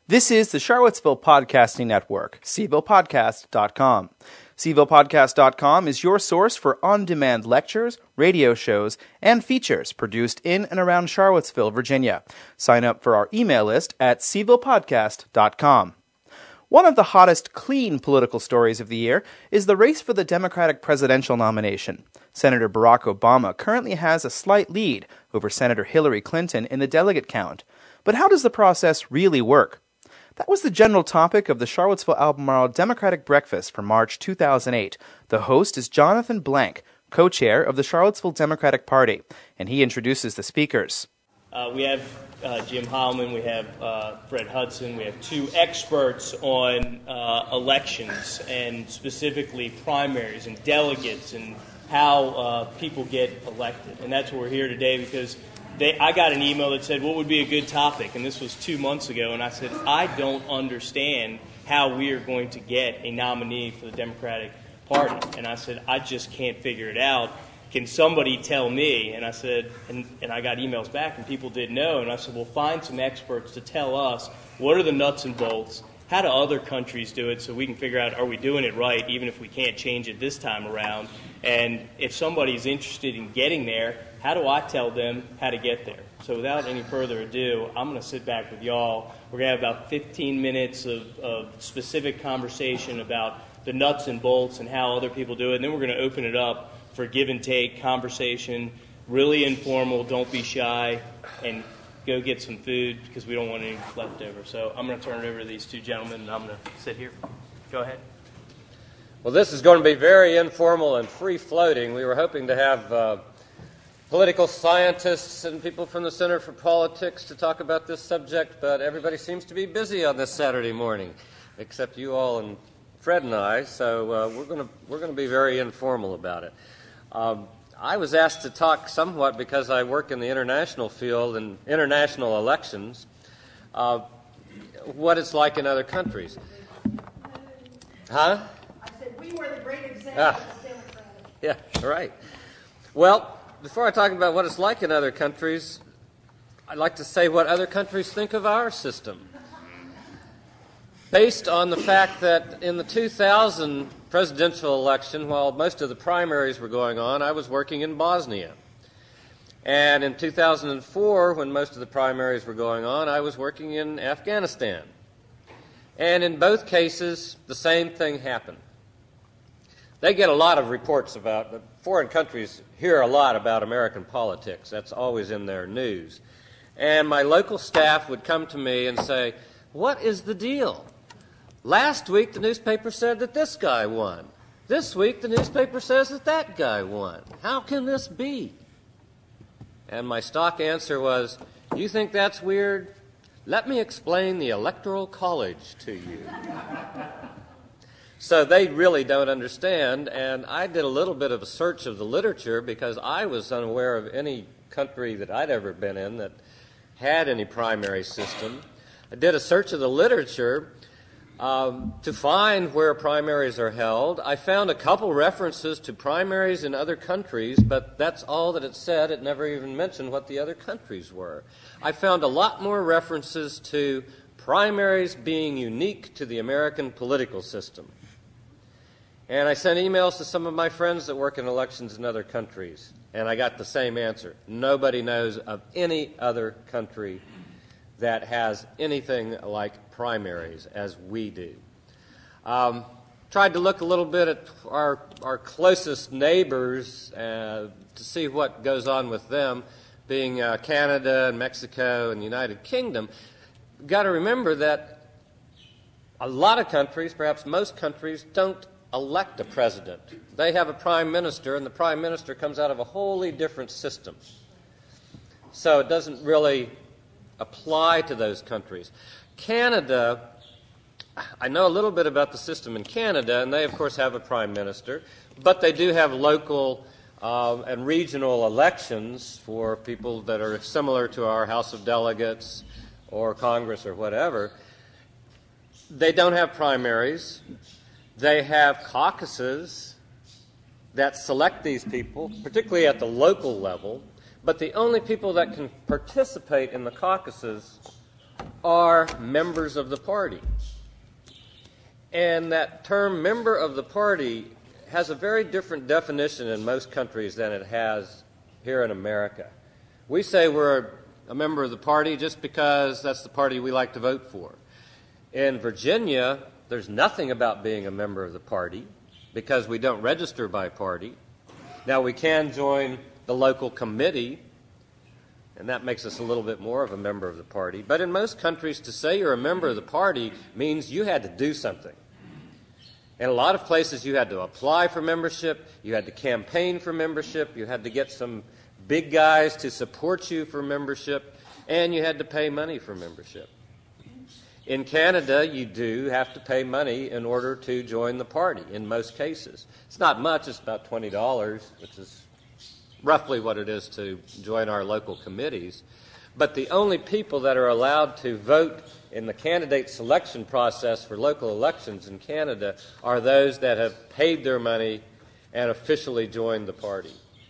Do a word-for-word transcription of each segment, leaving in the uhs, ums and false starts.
This is the Charlottesville Podcasting Network, c ville podcast dot com. c ville podcast dot com is your source for on-demand lectures, radio shows, and features produced in and around Charlottesville, Virginia. Sign up for our email list at c ville podcast dot com. One of the hottest clean political stories of the year is the race for the Democratic presidential nomination. Senator Barack Obama currently has a slight lead over Senator Hillary Clinton in the delegate count. But how does the process really work? That was the general topic of the Charlottesville Albemarle Democratic Breakfast for March two thousand eight. The host is Jonathan Blank, co-chair of the Charlottesville Democratic Party, and he introduces the speakers. Uh, we have uh, Jim Heilman, we have uh, Fred Hudson, we have two experts on uh, elections and specifically primaries and delegates and how uh, people get elected. And that's what we're here today because They, I got an email that said, what would be a good topic? And this was two months ago. And I said, I don't understand how we are going to get a nominee for the Democratic Party. And I said, I just can't figure it out. Can somebody tell me? And I said, and, and I got emails back and people didn't know. And I said, well, find some experts to tell us what are the nuts and bolts. How do other countries do it so we can figure out, are we doing it right, even if we can't change it this time around? And if somebody's interested in getting there, how do I tell them how to get there? So without any further ado, I'm going to sit back with y'all. We're going to have about fifteen minutes of, of specific conversation about the nuts and bolts and how other people do it. And then we're going to open it up for give and take conversation, really informal, don't be shy, and go get some food because we don't want any left over. So I'm going to turn it over to these two gentlemen, and I'm going to sit here. Go ahead. Well, this is going to be very informal and free-floating. We were hoping to have uh, political scientists and people from the Center for Politics to talk about this subject, but everybody seems to be busy on this Saturday morning, except you all and Fred and I, so uh, we're going to we're going to be very informal about it. Um, I was asked to talk somewhat because I work in the international field and international elections, uh, what it's like in other countries. Huh? I said we were the great example ah. of Democratic. Yeah, right. Well, before I talk about what it's like in other countries, I'd like to say what other countries think of our system. Based on the fact that in the two thousand presidential election, while most of the primaries were going on, I was working in Bosnia. And in two thousand four, when most of the primaries were going on, I was working in Afghanistan. And in both cases, the same thing happened. They get a lot of reports about, foreign countries hear a lot about American politics. That's always in their news. And my local staff would come to me and say, what is the deal? Last week the newspaper said that this guy won. This week the newspaper says that that guy won. How can this be? And my stock answer was, you think that's weird? Let me explain the Electoral College to you. So they really don't understand, and I did a little bit of a search of the literature because I was unaware of any country that I'd ever been in that had any primary system. I did a search of the literature um, to find where primaries are held. I found a couple references to primaries in other countries, but that's all that it said. It never even mentioned what the other countries were. I found a lot more references to primaries being unique to the American political system. And I sent emails to some of my friends that work in elections in other countries, and I got the same answer. Nobody knows of any other country that has anything like primaries as we do. Um, tried to look a little bit at our, our closest neighbors uh, to see what goes on with them, being uh, Canada and Mexico and the United Kingdom. You've got to remember that a lot of countries, perhaps most countries, don't elect a president. They have a prime minister, and the prime minister comes out of a wholly different system. So it doesn't really apply to those countries. Canada, I know a little bit about the system in Canada, and they, of course, have a prime minister, but they do have local um, and regional elections for people that are similar to our House of Delegates or Congress or whatever. They don't have primaries. They have caucuses that select these people, particularly at the local level, but the only people that can participate in the caucuses are members of the party. And that term member of the party has a very different definition in most countries than it has here in America. We say we're a member of the party just because that's the party we like to vote for. In Virginia, there's nothing about being a member of the party because we don't register by party. Now, we can join the local committee, and that makes us a little bit more of a member of the party. But in most countries, to say you're a member of the party means you had to do something. In a lot of places, you had to apply for membership, you had to campaign for membership, you had to get some big guys to support you for membership, and you had to pay money for membership. In Canada, you do have to pay money in order to join the party in most cases. It's not much, it's about twenty dollars, which is roughly what it is to join our local committees. But the only people that are allowed to vote in the candidate selection process for local elections in Canada are those that have paid their money and officially joined the party.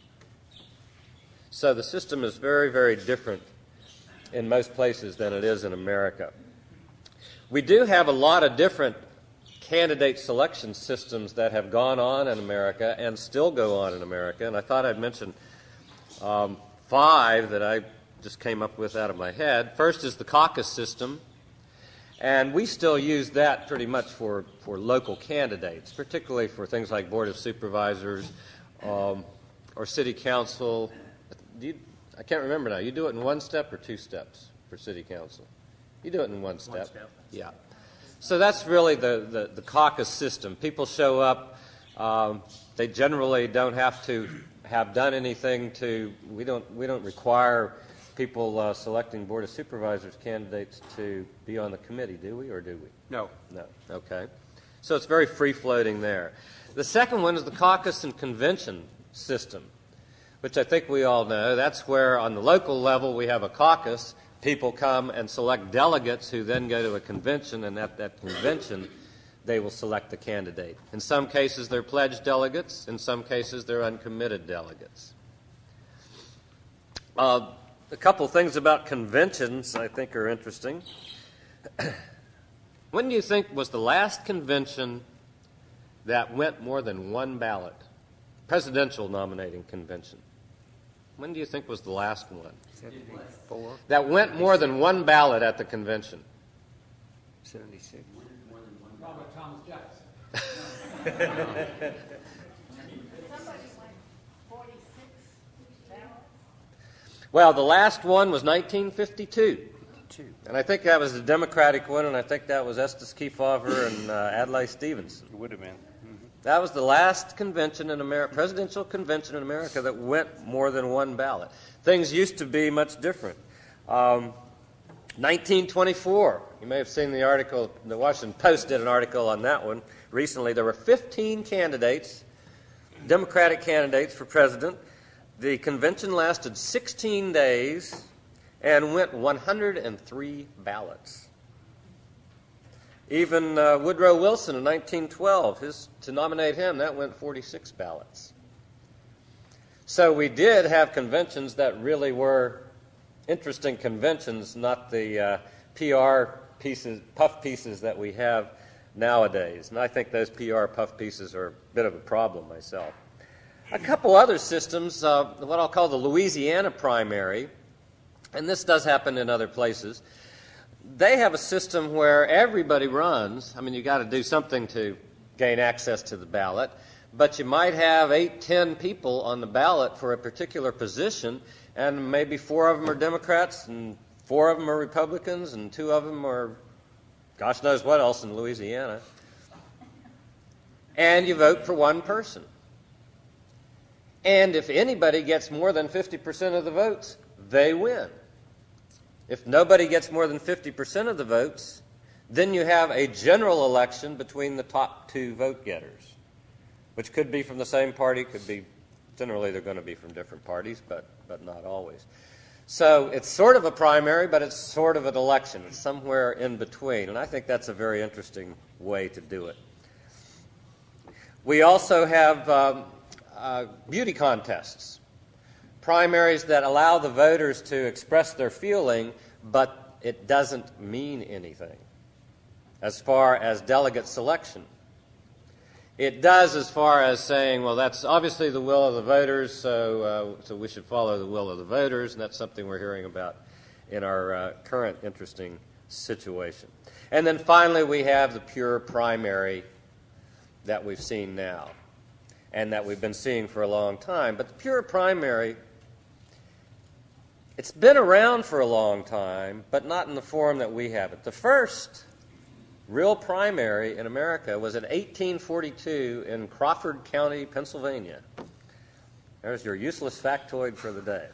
So the system is very, very different in most places than it is in America. We do have a lot of different candidate selection systems that have gone on in America and still go on in America, and I thought I'd mention um, five that I just came up with out of my head. First is the caucus system, and we still use that pretty much for, for local candidates, particularly for things like Board of Supervisors um, or City Council. Do you, I can't remember now. You do it in one step or two steps for City Council? You do it in one step. One step. Yeah. So that's really the, the, the caucus system. People show up. Um, they generally don't have to have done anything to, we don't, we don't require people uh, selecting Board of Supervisors candidates to be on the committee, do we, or do we? No. No. Okay. So it's very free-floating there. The second one is the caucus and convention system, which I think we all know. That's where on the local level we have a caucus. People come and select delegates who then go to a convention, and at that convention they will select the candidate. In some cases they're pledged delegates. In some cases they're uncommitted delegates. Uh, a couple things about conventions I think are interesting. When do you think was the last convention that went more than one ballot? Presidential nominating convention. When do you think was the last one? seventy-four. That went more than one ballot at the convention? seventy-six. Robert Thomas Jefferson. Somebody went forty-six ballots. Well, the last one was nineteen fifty-two. And I think that was the Democratic one, and I think that was Estes Kefauver and uh, Adlai Stevenson. It would have been. That was the last convention in America, presidential convention in America that went more than one ballot. Things used to be much different. Um, nineteen twenty-four, you may have seen the article, the Washington Post did an article on that one recently. There were fifteen candidates, Democratic candidates for president. The convention lasted sixteen days and went one hundred three ballots. Even uh, Woodrow Wilson in nineteen twelve, his, to nominate him, that went forty-six ballots. So we did have conventions that really were interesting conventions, not the uh, P R pieces, puff pieces that we have nowadays. And I think those P R puff pieces are a bit of a problem myself. A couple other systems, uh, what I'll call the Louisiana primary, and this does happen in other places. They have a system where everybody runs. I mean, you got to do something to gain access to the ballot, but you might have eight, ten people on the ballot for a particular position, and maybe four of them are Democrats, and four of them are Republicans, and two of them are gosh knows what else in Louisiana. And you vote for one person. And if anybody gets more than fifty percent of the votes, they win. If nobody gets more than fifty percent of the votes, then you have a general election between the top two vote getters, which could be from the same party, could be, generally they're going to be from different parties, but, but not always. So it's sort of a primary, but it's sort of an election. It's somewhere in between, and I think that's a very interesting way to do it. We also have um, uh, beauty contests. Primaries that allow the voters to express their feeling, but it doesn't mean anything as far as delegate selection. It does as far as saying, well, that's obviously the will of the voters, so uh, so we should follow the will of the voters, and that's something we're hearing about in our uh, current interesting situation. And then finally, we have the pure primary that we've seen now and that we've been seeing for a long time. But the pure primary, it's been around for a long time, but not in the form that we have it. The first real primary in America was in eighteen forty-two in Crawford County, Pennsylvania. There's your useless factoid for the day.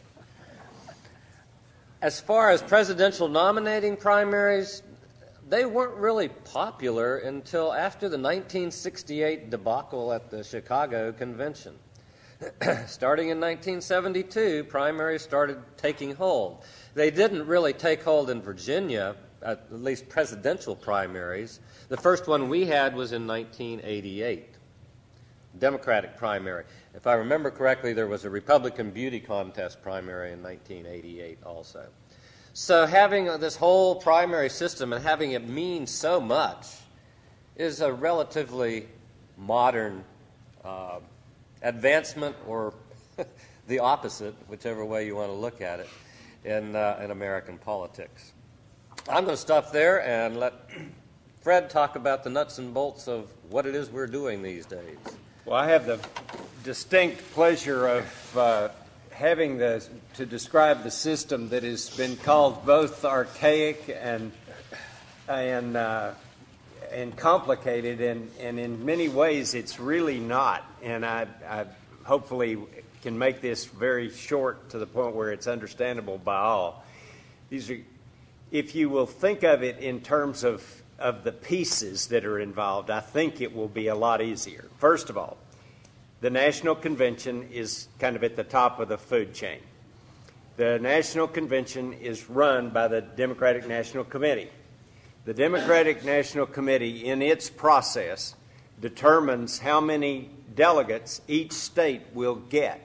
As far as presidential nominating primaries, they weren't really popular until after the nineteen sixty-eight debacle at the Chicago Convention. Starting in nineteen seventy-two, primaries started taking hold. They didn't really take hold in Virginia, at least presidential primaries. The first one we had was in nineteen eighty-eight, Democratic primary. If I remember correctly, there was a Republican beauty contest primary in nineteen eighty-eight also. So having this whole primary system and having it mean so much is a relatively modern uh, advancement, or the opposite, whichever way you want to look at it, in, uh, in American politics. I'm going to stop there and let Fred talk about the nuts and bolts of what it is we're doing these days. Well, I have the distinct pleasure of uh, having the, to describe the system that has been called both archaic and and uh, and complicated, and, and in many ways it's really not. And I, I hopefully can make this very short to the point where it's understandable by all. These are, if you will think of it in terms of, of the pieces that are involved, I think it will be a lot easier. First of all, the National Convention is kind of at the top of the food chain. The National Convention is run by the Democratic National Committee. The Democratic National Committee, in its process, determines how many delegates each state will get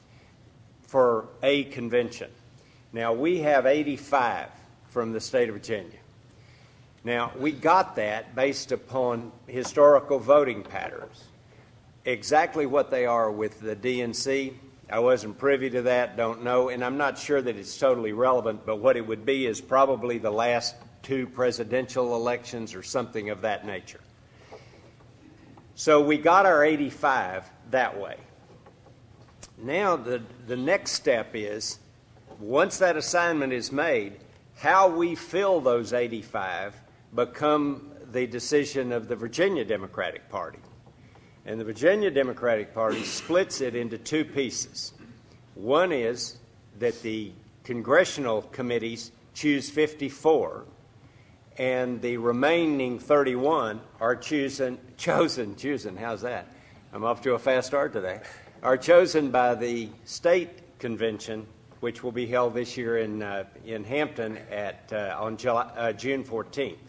for a convention. Now, we have eighty-five from the state of Virginia. Now, we got that based upon historical voting patterns. Exactly what they are with the D N C, I wasn't privy to that, don't know, and I'm not sure that it's totally relevant, but what it would be is probably the last two presidential elections or something of that nature. So we got our eighty-five that way. Now the, the next step is, once that assignment is made, how we fill those eighty-five become the decision of the Virginia Democratic Party. And the Virginia Democratic Party splits it into two pieces. One is that the congressional committees choose fifty-four, and the remaining thirty-one are chosen, chosen, chosen, how's that? I'm off to a fast start today, are chosen by the state convention, which will be held this year in uh, in Hampton at uh, on July, uh, June fourteenth.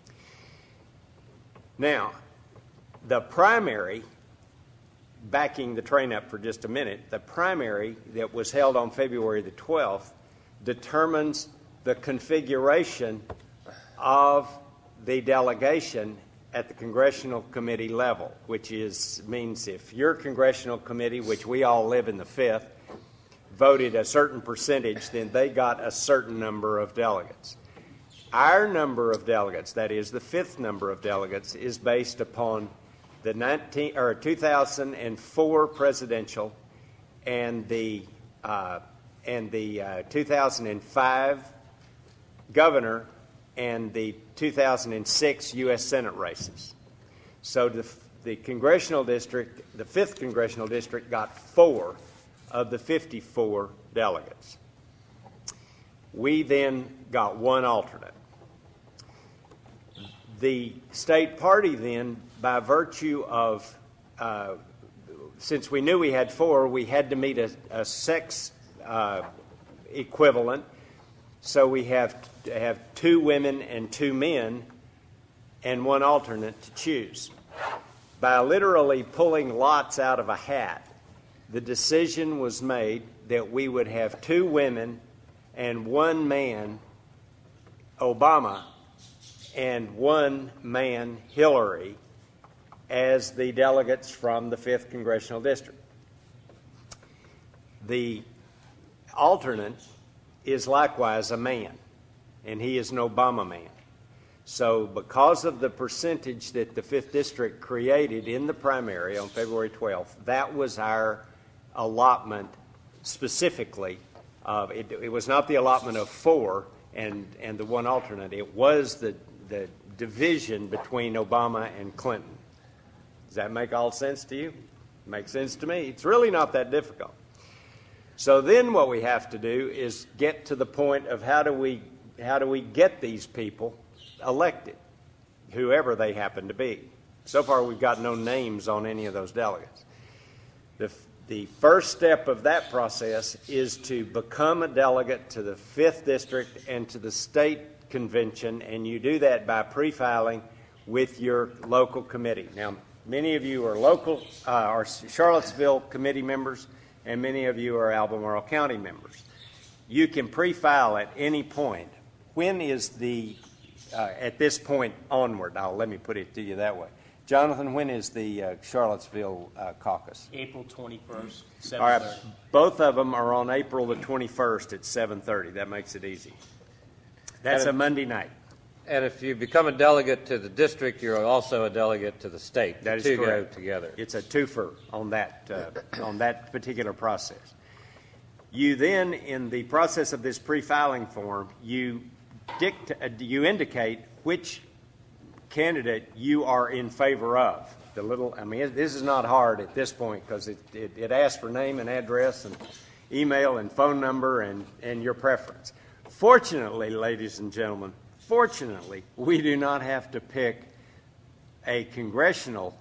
Now, the primary, backing the train up for just a minute, the primary that was held on February the twelfth determines the configuration of the delegation at the congressional committee level, which is means if your congressional committee, which we all live in the fifth, voted a certain percentage, then they got a certain number of delegates. Our number of delegates, that is the fifth number of delegates, is based upon the nineteen or two thousand four presidential and the uh, and the uh, two thousand five governor and the two thousand six U S Senate races. So the, the congressional district, the fifth congressional district, got four of the fifty-four delegates. We then got one alternate. The state party then, by virtue of, uh, since we knew we had four, we had to meet a, a sex uh, equivalent. So we have have two women and two men and one alternate to choose. By literally pulling lots out of a hat, the decision was made that we would have two women and one man Obama and one man, Hillary, as the delegates from the fifth Congressional District. The alternate is likewise a man, and he is an Obama man. So because of the percentage that the fifth District created in the primary on February twelfth, that was our allotment specifically. Of, it, it was not the allotment of four and, and the one alternate. It was the, the division between Obama and Clinton. Does that make all sense to you? Makes sense to me. It's really not that difficult. So then what we have to do is get to the point of how do we how do we get these people elected, whoever they happen to be. So far we've got no names on any of those delegates. The, the first step of that process is to become a delegate to the fifth District and to the state convention, and you do that by pre-filing with your local committee. Now, many of you are local, uh, are Charlottesville committee members, and many of you are Albemarle County members. You can pre-file at any point. When is the, uh, at this point onward, now let me put it to you that way. Jonathan, when is the uh, Charlottesville uh, caucus? April twenty-first, All seven right, thirty. both of them are on April the twenty-first at seven thirty. That makes it easy. That's a Monday night. And if you become a delegate to the district, you're also a delegate to the state. That is the two correct. go together. It's a twofer on that uh, on that particular process. You then, in the process of this pre-filing form, you dict- uh, you indicate which candidate you are in favor of. The little, I mean, this is not hard at this point because it, it, it asks for name and address and email and phone number and, and your preference. Fortunately, ladies and gentlemen, fortunately, we do not have to pick a congressional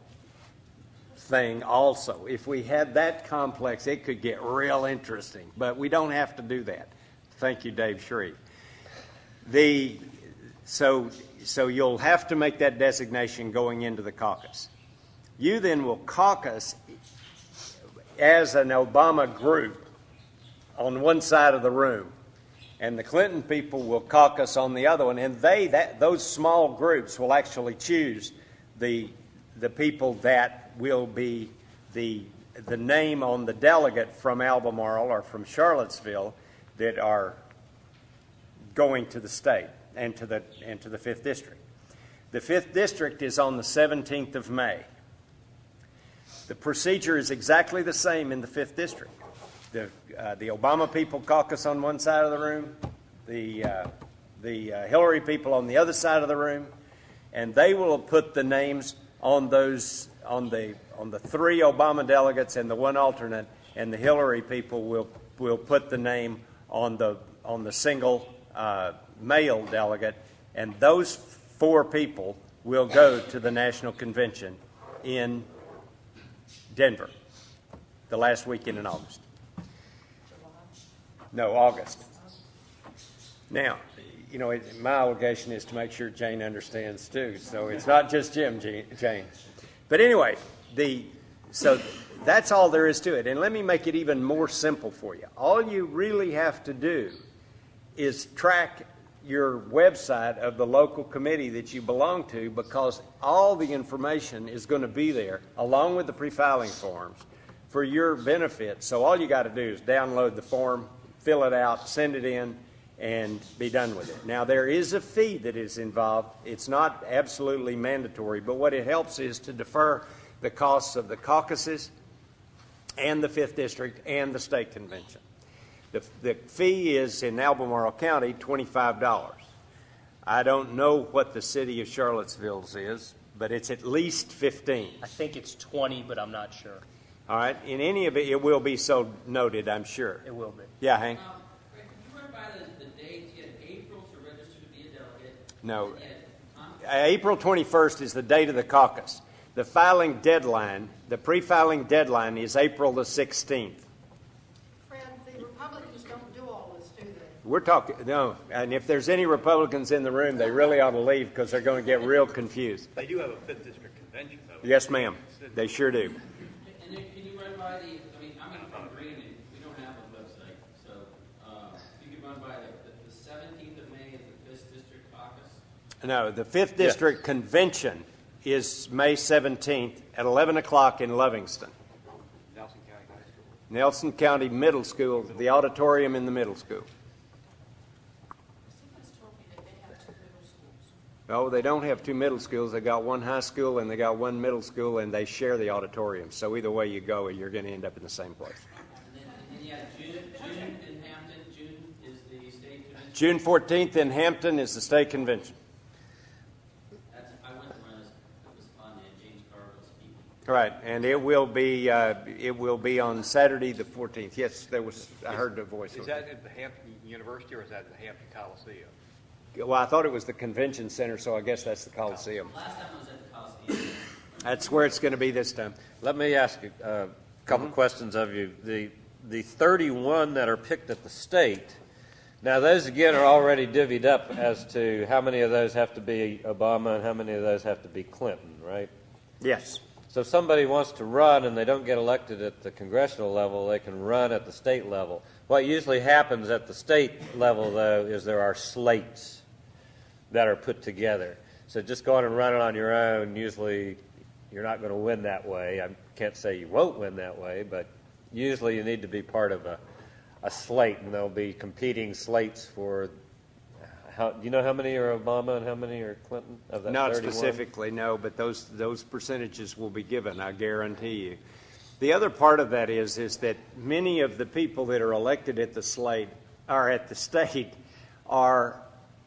thing also. If we had that complex, it could get real interesting, but we don't have to do that. Thank you, Dave Shreve. The, so, so you'll have to make that designation going into the caucus. You then will caucus as an Obama group on one side of the room, and the Clinton people will caucus on the other one, and they that those small groups will actually choose the the people that will be the the name on the delegate from Albemarle or from Charlottesville that are going to the state and to the and to the fifth District. The fifth District is on the seventeenth of May. The procedure is exactly the same in the fifth District. The, uh, the Obama people caucus on one side of the room, the, uh, the uh, Hillary people on the other side of the room, and they will put the names on those on the on the three Obama delegates and the one alternate, and the Hillary people will will put the name on the on the single uh, male delegate, and those four people will go to the national convention in Denver the last weekend in August. No, August. Now, you know, it, my obligation is to make sure Jane understands too. So it's not just Jim, Jane. But anyway, the so that's all there is to it. And let me make it even more simple for you. All you really have to do is track your website of the local committee that you belong to, because all the information is going to be there along with the pre-filing forms for your benefit. So all you got to do is download the form, fill it out, send it in, and be done with it. Now, there is a fee that is involved. It's not absolutely mandatory, but what it helps is to defer the costs of the caucuses and the fifth District and the state convention. The, the fee is in Albemarle County twenty-five dollars. I don't know what the city of Charlottesville's is, but it's at least fifteen dollars. I think it's twenty, but I'm not sure. All right. In any of it, it will be so noted, I'm sure. It will be. Yeah, Hank? Um, Rick, could you run by the, the dates? You had April to register to be a delegate. No. And you had, huh? April twenty-first is the date of the caucus. The filing deadline, the pre-filing deadline is April the sixteenth. Fred, the Republicans don't do all this, do they? We're talking, no, and if there's any Republicans in the room, they really ought to leave because they're going to get real confused. They do have a fifth District convention, though. Yes, ma'am. They sure do. And then can you run by the, I mean, I'm going to from Green, and we don't have a website, so uh, if you could run by the, the, the seventeenth of May is the fifth District No, the fifth District yeah. Convention is May seventeenth at eleven o'clock in Livingston. Nelson County High School. Nelson County Middle School, the auditorium in the middle school. No, they don't have two middle schools. They got one high school and they got one middle school, and they share the auditorium. So either way you go, you're going to end up in the same place. And then, and then you have June, June in Hampton. June is the state convention. June fourteenth in Hampton is the state convention. That's, I went to one of those. It was fun. And James Carville speaking. Right, and it will be uh, it will be on Saturday the fourteenth. Yes, there was. I heard the voice. Is that at the Hampton University or is that at the Hampton Coliseum? Well, I thought it was the convention center, so I guess that's the Coliseum. Last time I was at the Coliseum. That's where it's going to be this time. Let me ask you uh, a couple mm-hmm. questions of you. The the thirty-one that are picked at the state, now those again are already divvied up as to how many of those have to be Obama and how many of those have to be Clinton, right? Yes. So if somebody wants to run and they don't get elected at the congressional level, they can run at the state level. What usually happens at the state level, though, is there are slates that are put together. So just going and running on your own, usually you're not going to win that way. I can't say you won't win that way, but usually you need to be part of a, a slate, and there'll be competing slates for, how, do you know how many are Obama and how many are Clinton? Of that Not thirty-one? Specifically, no, but those those percentages will be given, I guarantee you. The other part of that is, is that many of the people that are elected at the slate, or at the state, are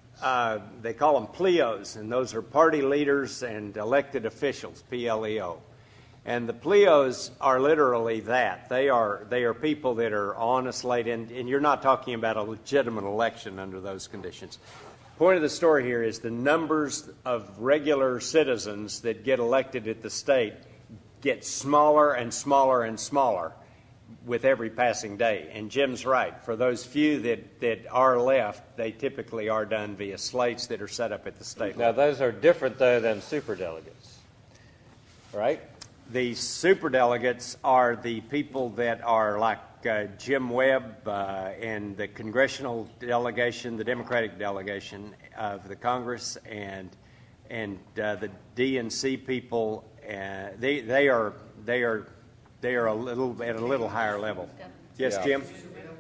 Uh, they call them P L E Os, and those are party leaders and elected officials, P L E O. And the P L E Os are literally that. They are they are people that are on a slate, and, and you're not talking about a legitimate election under those conditions. Point of the story here is the numbers of regular citizens that get elected at the state get smaller and smaller and smaller with every passing day. And Jim's right. For those few that, that are left, they typically are done via slates that are set up at the state level. Now, those are different, though, than superdelegates, right? The superdelegates are the people that are like uh, Jim Webb uh, and the congressional delegation, the Democratic delegation of the Congress, and and uh, the D N C people. Uh, they they are they are. They are a little at a little higher level. Yes, yeah. Jim?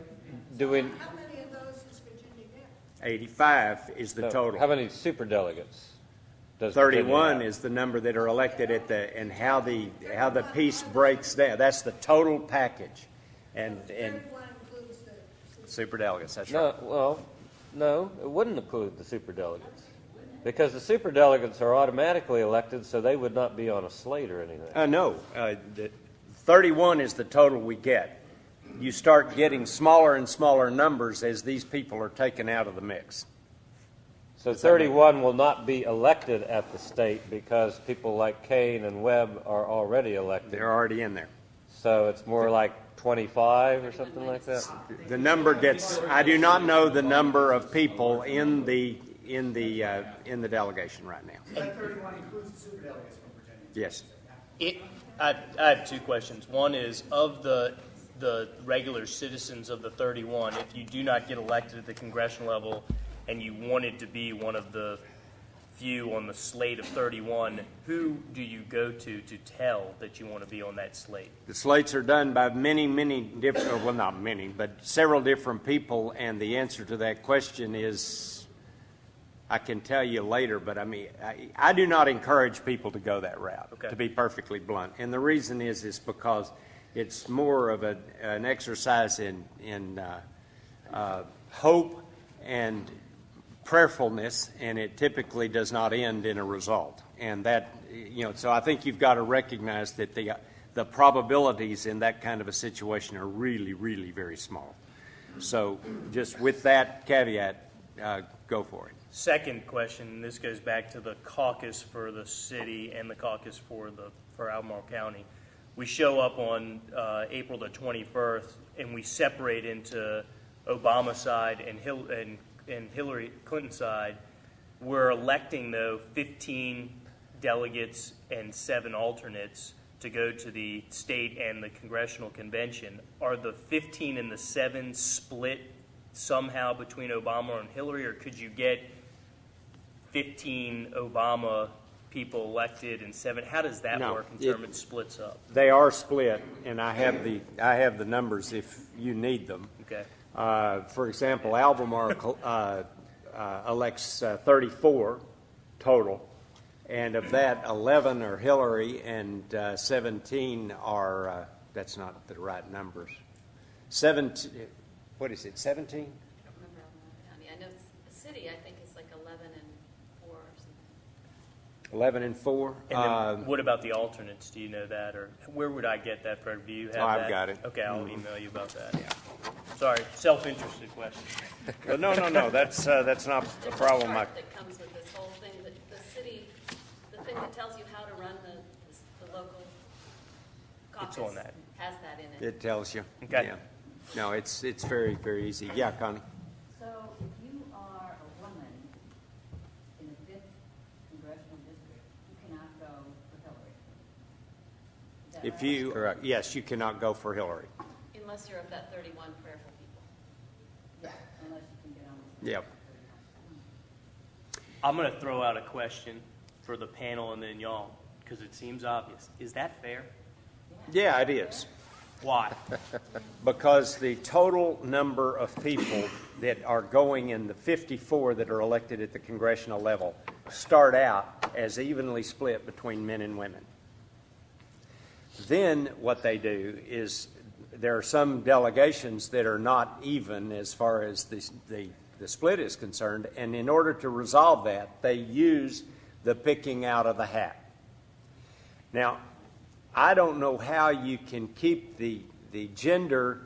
Do we? How many of those is Virginia get? eighty-five is the no, total. How many superdelegates? Does thirty-one is the number that are elected at the, and how the how the piece breaks down. That's the total package, and and includes the superdelegates. That's no, right. Well, no, it wouldn't include the superdelegates. Because the superdelegates are automatically elected, so they would not be on a slate or anything. Uh, no. Uh, the, thirty-one is the total we get. You start getting smaller and smaller numbers as these people are taken out of the mix. So thirty-one will not be elected at the state because people like Kane and Webb are already elected. They're already in there. So it's more like twenty-five or something like that? The number gets, I do not know the number of people in the in the uh, in the delegation right now. That thirty-one includes the superdelegates from Virginia. Yes. It, I, I have two questions. One is, of the the regular citizens of the thirty-one, if you do not get elected at the congressional level and you wanted to be one of the few on the slate of thirty-one, who do you go to to tell that you want to be on that slate? The slates are done by many, many different, well, not many, but several different people, and the answer to that question is, I can tell you later, but I mean, I, I do not encourage people to go that route, okay, to be perfectly blunt. And the reason is, is because it's more of a, an exercise in, in uh, uh, hope and prayerfulness, and it typically does not end in a result. And that, you know, so I think you've got to recognize that the, the probabilities in that kind of a situation are really, really very small. So just with that caveat, uh, go for it. Second question, this goes back to the caucus for the city and the caucus for the for Albemarle County. We show up on uh, April the twenty-first, and we separate into Obama side and, Hil- and, and Hillary Clinton side. We're electing, though, fifteen delegates and seven alternates to go to the state and the congressional convention. Are the fifteen and the seven split somehow between Obama and Hillary, or could you get fifteen Obama people elected and seven. How does that No, work in it- terms of splits up? They are split, and I have the I have the numbers if you need them. Okay. Uh, for example, Albemarle uh, uh, elects uh, thirty-four total, and of that, eleven are Hillary and uh, seventeen are, uh, that's not the right numbers. seventeen, what is it, seventeen? I don't remember all the county. I know it's, the city, I think, is like eleven and four or something. eleven and four. And then Uh, what about the alternates? Do you know that, or where would I get that, Fred? Do you have Oh, I've that? got it. Okay, I'll Mhm. email you about that. Yeah. Sorry, self-interested question. Well, no, no, no, that's, uh, that's not a There's problem. a I- chart that comes with this whole thing, that the city, the thing that tells you how to run the, the local caucus. It's on that. Has that in it. It tells you. Okay. Yeah. No, it's it's very, very easy. Yeah, Connie? So if you are a woman in the fifth congressional district, you cannot go for Hillary. Is that If right? you, correct, yes, you cannot go for Hillary. Unless you're of that thirty-one prayerful people. Yeah, unless you can get on the Yep. I'm going to throw out a question for the panel and then y'all, because it seems obvious. Is that fair? Yeah, it is. Why? Because the total number of people that are going in the fifty-four that are elected at the congressional level start out as evenly split between men and women. Then what they do is there are some delegations that are not even as far as the, the, the split is concerned, and in order to resolve that, they use the picking out of the hat. Now, I don't know how you can keep the the gender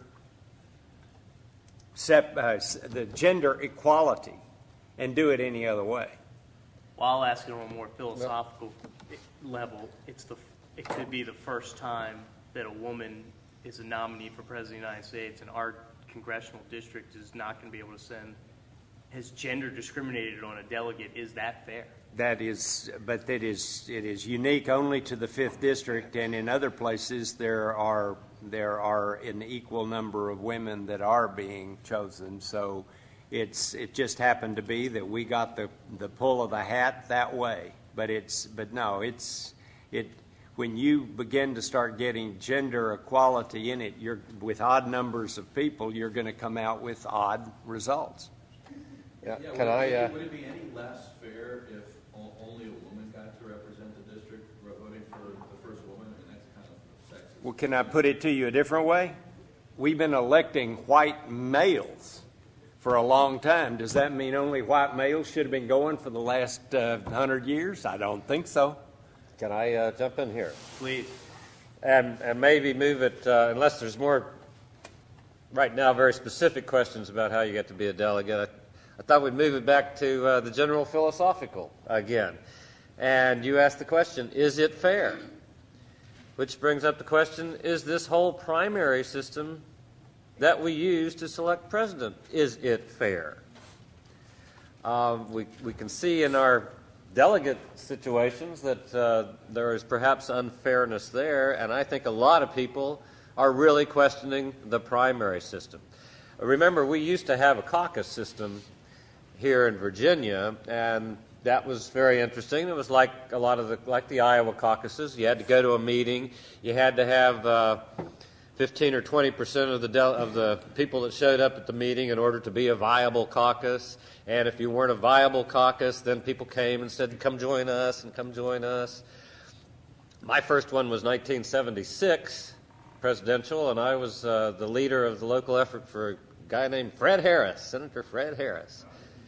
sep, uh, the gender equality and do it any other way. Well, I'll ask it on a more philosophical level. It's the it could be the first time that a woman is a nominee for president of the United States, and our congressional district is not going to be able to send, has gender discriminated on a delegate. Is that fair? That is, but that is it is unique only to the fifth district, and in other places there are there are an equal number of women that are being chosen. So it's it just happened to be that we got the the pull of the hat that way. But it's but no, it's it when you begin to start getting gender equality in it, you're with odd numbers of people, you're going to come out with odd results. Yeah, Yeah, can would, I? it Uh, be, would it be any less fair if o- only a woman got to represent the district, ro- voting for the first woman, and that's kind of sexist? Well, can I put it to you a different way? We've been electing white males for a long time. Does that mean only white males should have been going for the last uh, hundred years? I don't think so. Can I uh, jump in here? Please. And, and maybe move it, uh, unless there's more, right now, very specific questions about how you get to be a delegate. I, I thought we'd move it back to uh, the general philosophical again. And you asked the question, is it fair? Which brings up the question, is this whole primary system that we use to select president, is it fair? Um, we, we can see in our delegate situations that uh, there is perhaps unfairness there, and I think a lot of people are really questioning the primary system. Remember, we used to have a caucus system here in Virginia, and that was very interesting. It was like a lot of the like the Iowa caucuses. You had to go to a meeting. You had to have uh, fifteen or twenty percent of the del- of the people that showed up at the meeting in order to be a viable caucus. And if you weren't a viable caucus, then people came and said, "Come join us," and "Come join us." My first one was nineteen seventy-six, presidential, and I was uh, the leader of the local effort for a guy named Fred Harris, Senator Fred Harris.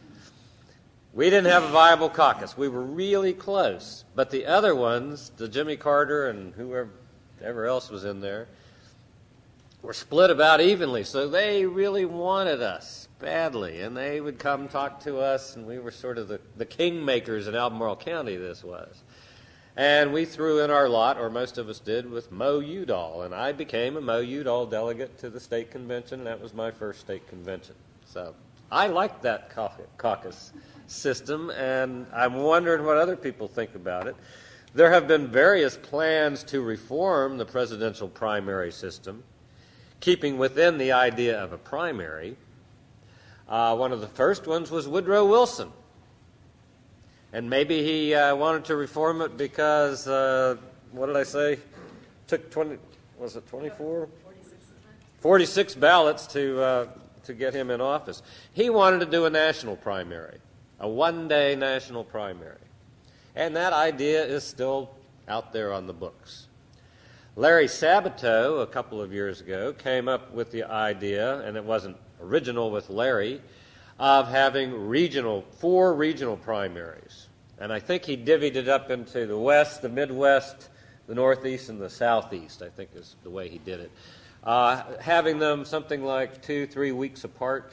We didn't have a viable caucus. We were really close. But the other ones, the Jimmy Carter and whoever else was in there, were split about evenly. So they really wanted us badly. And they would come talk to us, and we were sort of the, the kingmakers in Albemarle County, this was. And we threw in our lot, or most of us did, with Mo Udall. And I became a Mo Udall delegate to the state convention, and that was my first state convention. So I liked that caucus system, and I'm wondering what other people think about it. There have been various plans to reform the presidential primary system, keeping within the idea of a primary. Uh, one of the first ones was Woodrow Wilson. And maybe he uh, wanted to reform it because, uh, what did I say? Took twenty, was it twenty-four? forty-six ballots to uh, to get him in office. He wanted to do a national primary, a one-day national primary. And that idea is still out there on the books. Larry Sabato, a couple of years ago, came up with the idea, and it wasn't original with Larry, of having regional, four regional primaries. And I think he divvied it up into the West, the Midwest, the Northeast, and the Southeast, I think is the way he did it. Uh, having them something like two, three weeks apart.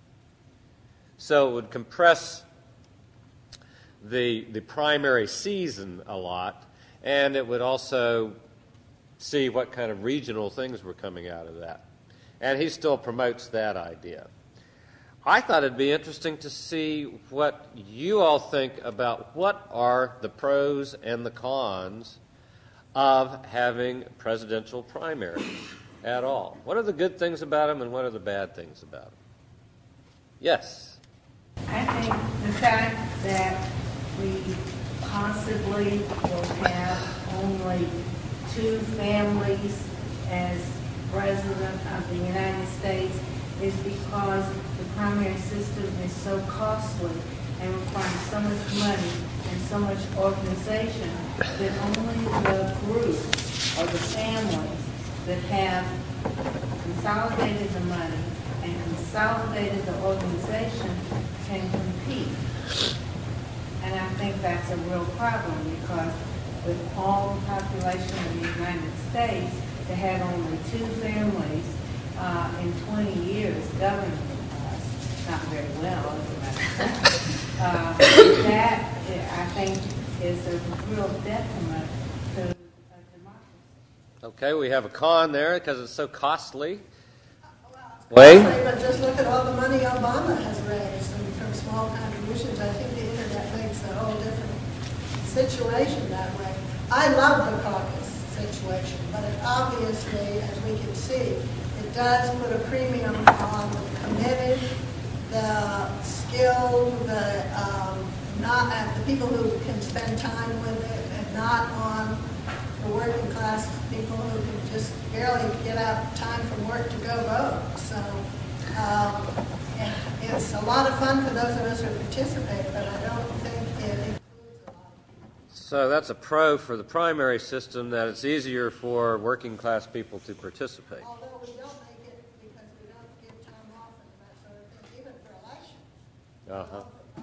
So it would compress the, the primary season a lot, and it would also see what kind of regional things were coming out of that. And he still promotes that idea. I thought it'd be interesting to see what you all think about what are the pros and the cons of having presidential primaries at all. What are the good things about them and what are the bad things about them? Yes? I think the fact that we possibly will have only two families as president of the United States is because the primary system is so costly and requires so much money and so much organization that only the groups or the families that have consolidated the money and consolidated the organization can compete. And I think that's a real problem because with all the population of the United States, to have only two families uh, in twenty years governing us, not very well, as a matter of fact, uh, that I think is a real detriment to a democracy. Okay, we have a con there because it's so costly. Wait. But just look at all the money Obama has raised, and from small contributions, I think the internet makes a whole different situation that way. I love the caucus situation, but it obviously, as we can see, it does put a premium on the committed, the skilled, the um, not uh, the people who can spend time with it, and not on the working class people who can just barely get out time from work to go vote. So um, it's a lot of fun for those of us who participate, but I don't think it includes a lot of people. So that's a pro for the primary system, that it's easier for working class people to participate. Although we don't make it because we don't give time off and that sort of thing, even for election. Uh-huh.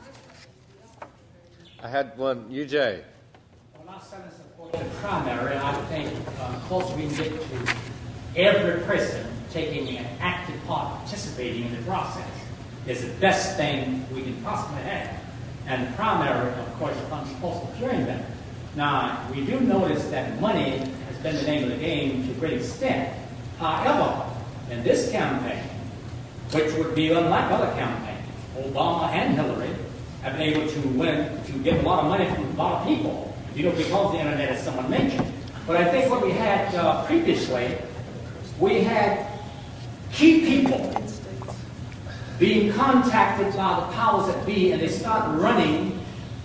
I had one, U J. Well, my son is supporting the primary, and I think uh, closer we can get to every person taking an active part, participating in the process, is the best thing we can possibly have. And the primary, of course, comes close to curing that. Now, we do notice that money has been the name of the game to a great extent. However, in this campaign, which would be unlike other campaigns, Obama and Hillary have been able to win, to get a lot of money from a lot of people, you know, because of the internet, as someone mentioned. But I think what we had uh, previously, we had key people being contacted by the powers that be, and they start running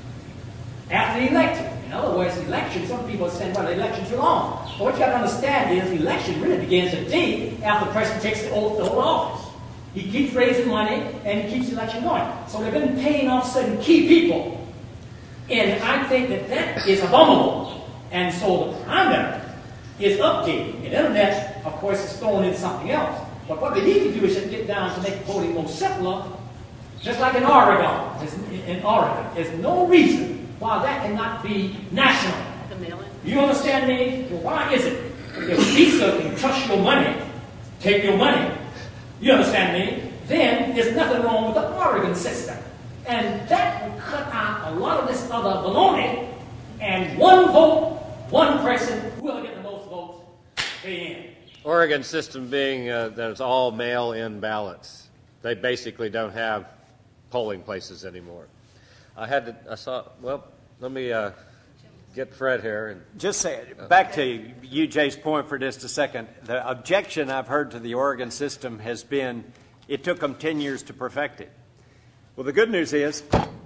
after the election. In other words, the election, some people are saying, well, the election's too long. But what you have to understand is the election really begins a day after the president takes the oath, the whole office. He keeps raising money, and he keeps the election going. So they've been paying off certain key people. And I think that that is abominable. And so the primary is updated. And the internet, of course, is thrown in something else. But what we need to do is just get down to make voting more simpler, just like in Oregon. In Oregon, there's no reason why that cannot be national. You understand me? Well, why is it? If Visa can trust your money, take your money, you understand me? Then there's nothing wrong with the Oregon system. And that will cut out a lot of this other baloney. And one vote, one person, whoever gets the most votes, they in. Oregon system being uh, that it's all mail-in ballots. They basically don't have polling places anymore. I had to, I saw, well, let me uh, get Fred here. And just say, back to U J's point for just a second. The objection I've heard to the Oregon system has been it took them ten years to perfect it. Well, the good news is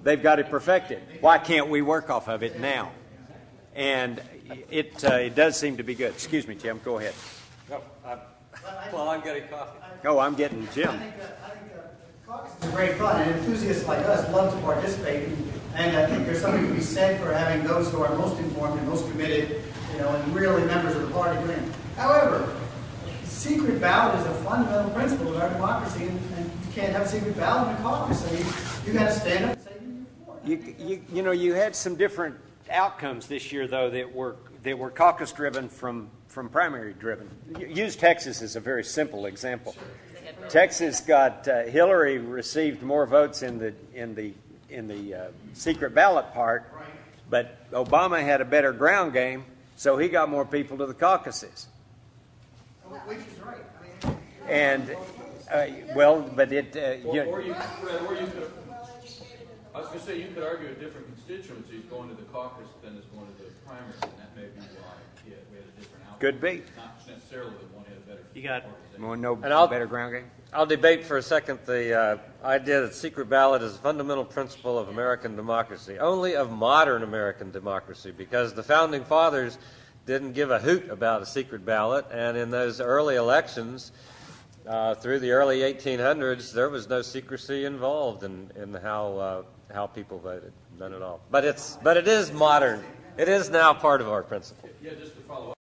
they've got it perfected. Why can't we work off of it now? And it uh, it does seem to be good. Excuse me, Jim. Go ahead. No, I'm, well, I'm getting coffee. Oh, I'm getting Jim. I think, uh, I think uh, caucus is great fun, and enthusiasts like us love to participate. And I think there's something to be said for having those who are most informed and most committed, you know, and really members of the party doing it. However, secret ballot is a fundamental principle of our democracy, and, and you can't have a secret ballot in a caucus. So you you got to stand up and say you're for it. You, you you know you had some different outcomes this year though that were that were caucus driven from from primary driven. Use Texas as a very simple example. Texas got uh, Hillary received more votes in the in the in the uh, secret ballot part, but Obama had a better ground game, so he got more people to the caucuses. Which is right. I mean, and uh, well, but it. Uh, or, you, or you, Fred, or you could. I was going to say you could argue a different constituencies going to the caucus than is going to the primary, and that may be why yeah, we had a different outcome. Could be. Not necessarily that one had a better. You got more no and I'll, better ground game. I'll debate for a second the uh, idea that secret ballot is a fundamental principle of American democracy, only of modern American democracy, because the founding fathers didn't give a hoot about a secret ballot, and in those early elections, uh, through the early eighteen hundreds, there was no secrecy involved in, in how uh, how people voted, none at all. But it's but it is modern. It is now part of our principle. Yeah, just to follow up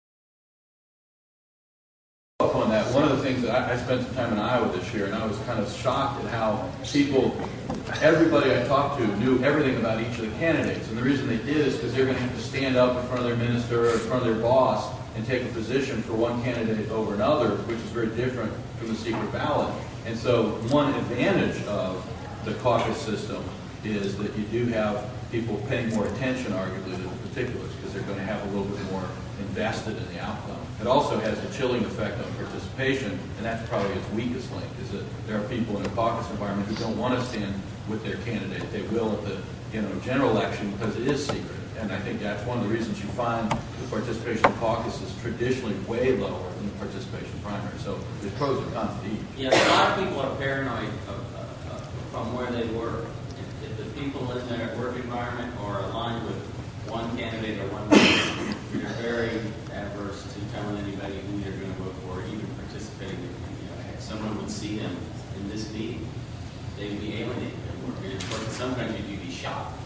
on that, one of the things that I, I spent some time in Iowa this year, and I was kind of shocked at how people, everybody I talked to knew everything about each of the candidates. And the reason they did is because they're going to have to stand up in front of their minister or in front of their boss and take a position for one candidate over another, which is very different from the secret ballot. And so one advantage of the caucus system is that you do have people paying more attention, arguably, to the particulars, because they're going to have a little bit more invested in the outcome. It also has a chilling effect on participation, and that's probably its weakest link, is that there are people in a caucus environment who don't want to stand with their candidate. They will at the you know general election because it is secret. And I think that's one of the reasons you find the participation in caucus is traditionally way lower than the participation in primary. So there's pros and cons to each. Yeah, a lot of people are paranoid of, uh, uh, from where they work. If, if the people in their work environment are aligned with one candidate or one candidate, they're very adverse to telling anybody who they're going to vote for, or even participating. You know, if someone would see them in this meeting, they'd be alienated. And of course, in some countries, you'd be shocked.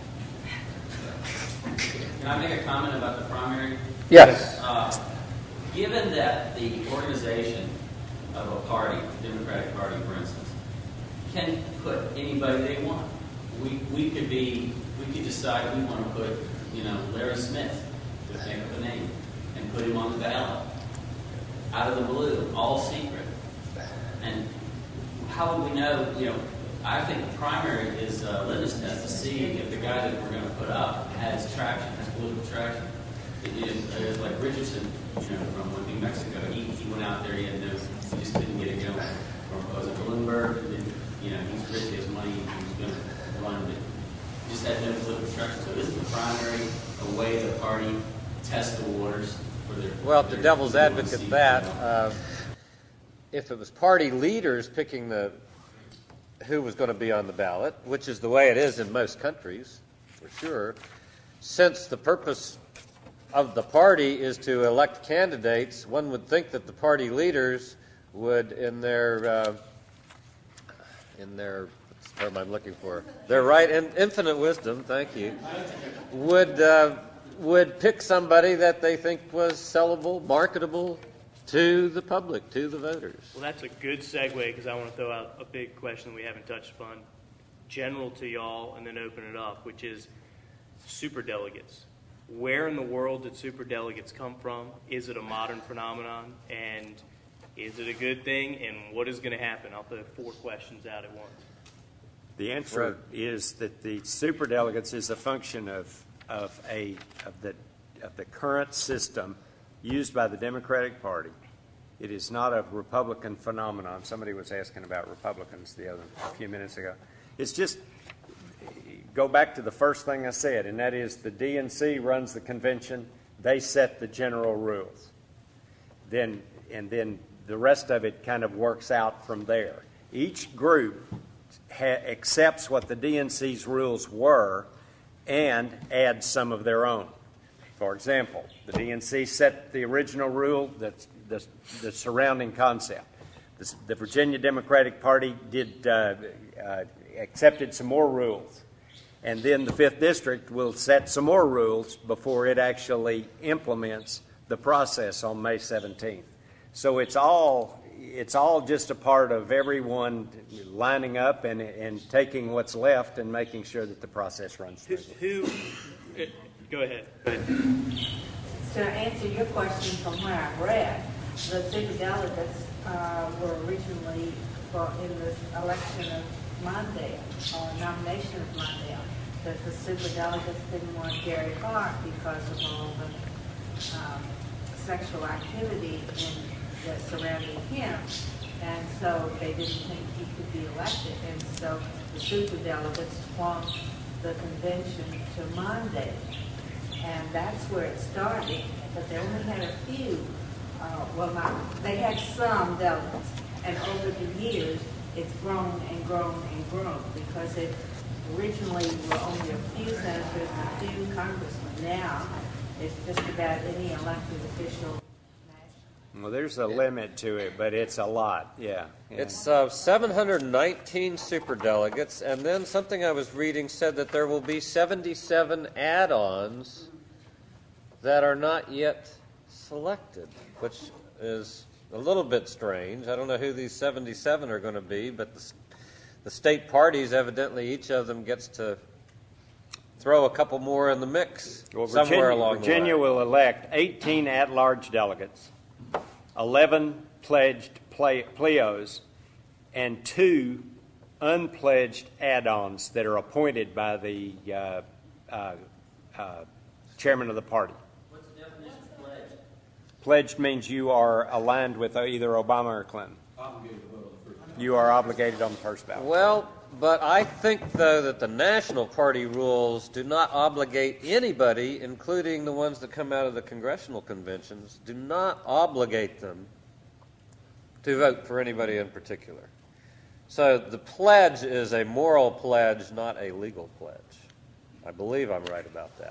Can I make a comment about the primary? Yes. Uh, given that the organization of a party, the Democratic Party, for instance, can put anybody they want. We we could be we could decide we want to put you know Larry Smith, to make up a name, and put him on the ballot out of the blue, all secret. And how would we know? You know, I think the primary is a litmus test to see if the guy that we're going to put up has traction, has political traction. It is, it is like Richardson, you know, from New Mexico. He, he went out there, he had no, he just didn't get it going. Or was it Bloomberg? And then, you know, he's rich, he has money, he was going to run, but he just had no political traction. So isn't the primary a way the party tests the waters for their? Well, for the their, devil's advocate that uh, if it was party leaders picking the who was going to be on the ballot, which is the way it is in most countries, for sure, since the purpose of the party is to elect candidates, one would think that the party leaders would, in their, uh, in their, what's the term I'm looking for, their right and infinite wisdom, thank you, would uh, would pick somebody that they think was sellable, marketable to the public, to the voters. Well, that's a good segue, because I want to throw out a big question we haven't touched upon, general to y'all, and then open it up, which is superdelegates. Where in the world did superdelegates come from? Is it a modern phenomenon? And is it a good thing? And what is going to happen? I'll throw four questions out at once. The answer right. is that the superdelegates is a function of of a of the of the current system used by the Democratic Party. It is not a Republican phenomenon. Somebody was asking about Republicans the other a few minutes ago. It's just go back to the first thing I said, and that is the D N C runs the convention. They set the general rules. Then and then the rest of it kind of works out from there. Each group ha- accepts what the D N C's rules were and adds some of their own. For example, the D N C set the original rule, that's the, the surrounding concept. The, the Virginia Democratic Party did uh, uh, accepted some more rules, and then the fifth District will set some more rules before it actually implements the process on May seventeenth. So it's all it's all just a part of everyone lining up and, and taking what's left and making sure that the process runs through. Who? who go ahead. Go ahead. To answer your question from where I read, the superdelegates uh, were originally for in the election of Mondale, or nomination of Mondale, that the superdelegates didn't want Gary Clark because of all the um, sexual activity in, that surrounding him, and so they didn't think he could be elected, and so the superdelegates flunked the convention to Mondale, and that's where it started. But they only had a few. Uh, well, not they had some delegates, and over the years, it's grown and grown and grown because it originally were only a few senators and a few congressmen. Now, it's just about any elected official. Well, there's a limit to it, but it's a lot, yeah. yeah. It's uh, seven hundred nineteen superdelegates, and then something I was reading said that there will be seventy-seven add-ons that are not yet selected, which is a little bit strange. I don't know who these seventy-seven are going to be, but the, the state parties, evidently each of them gets to throw a couple more in the mix well, somewhere Virginia, along Virginia the way. will elect eighteen at-large delegates, eleven pledged ple- pleos, and two unpledged add-ons that are appointed by the uh, uh, uh, chairman of the party. What's the definition of pledged? Pledged means you are aligned with either Obama or Clinton. You are obligated on the first ballot. Well, but I think, though, that the National Party rules do not obligate anybody, including the ones that come out of the congressional conventions, do not obligate them to vote for anybody in particular. So the pledge is a moral pledge, not a legal pledge. I believe I'm right about that.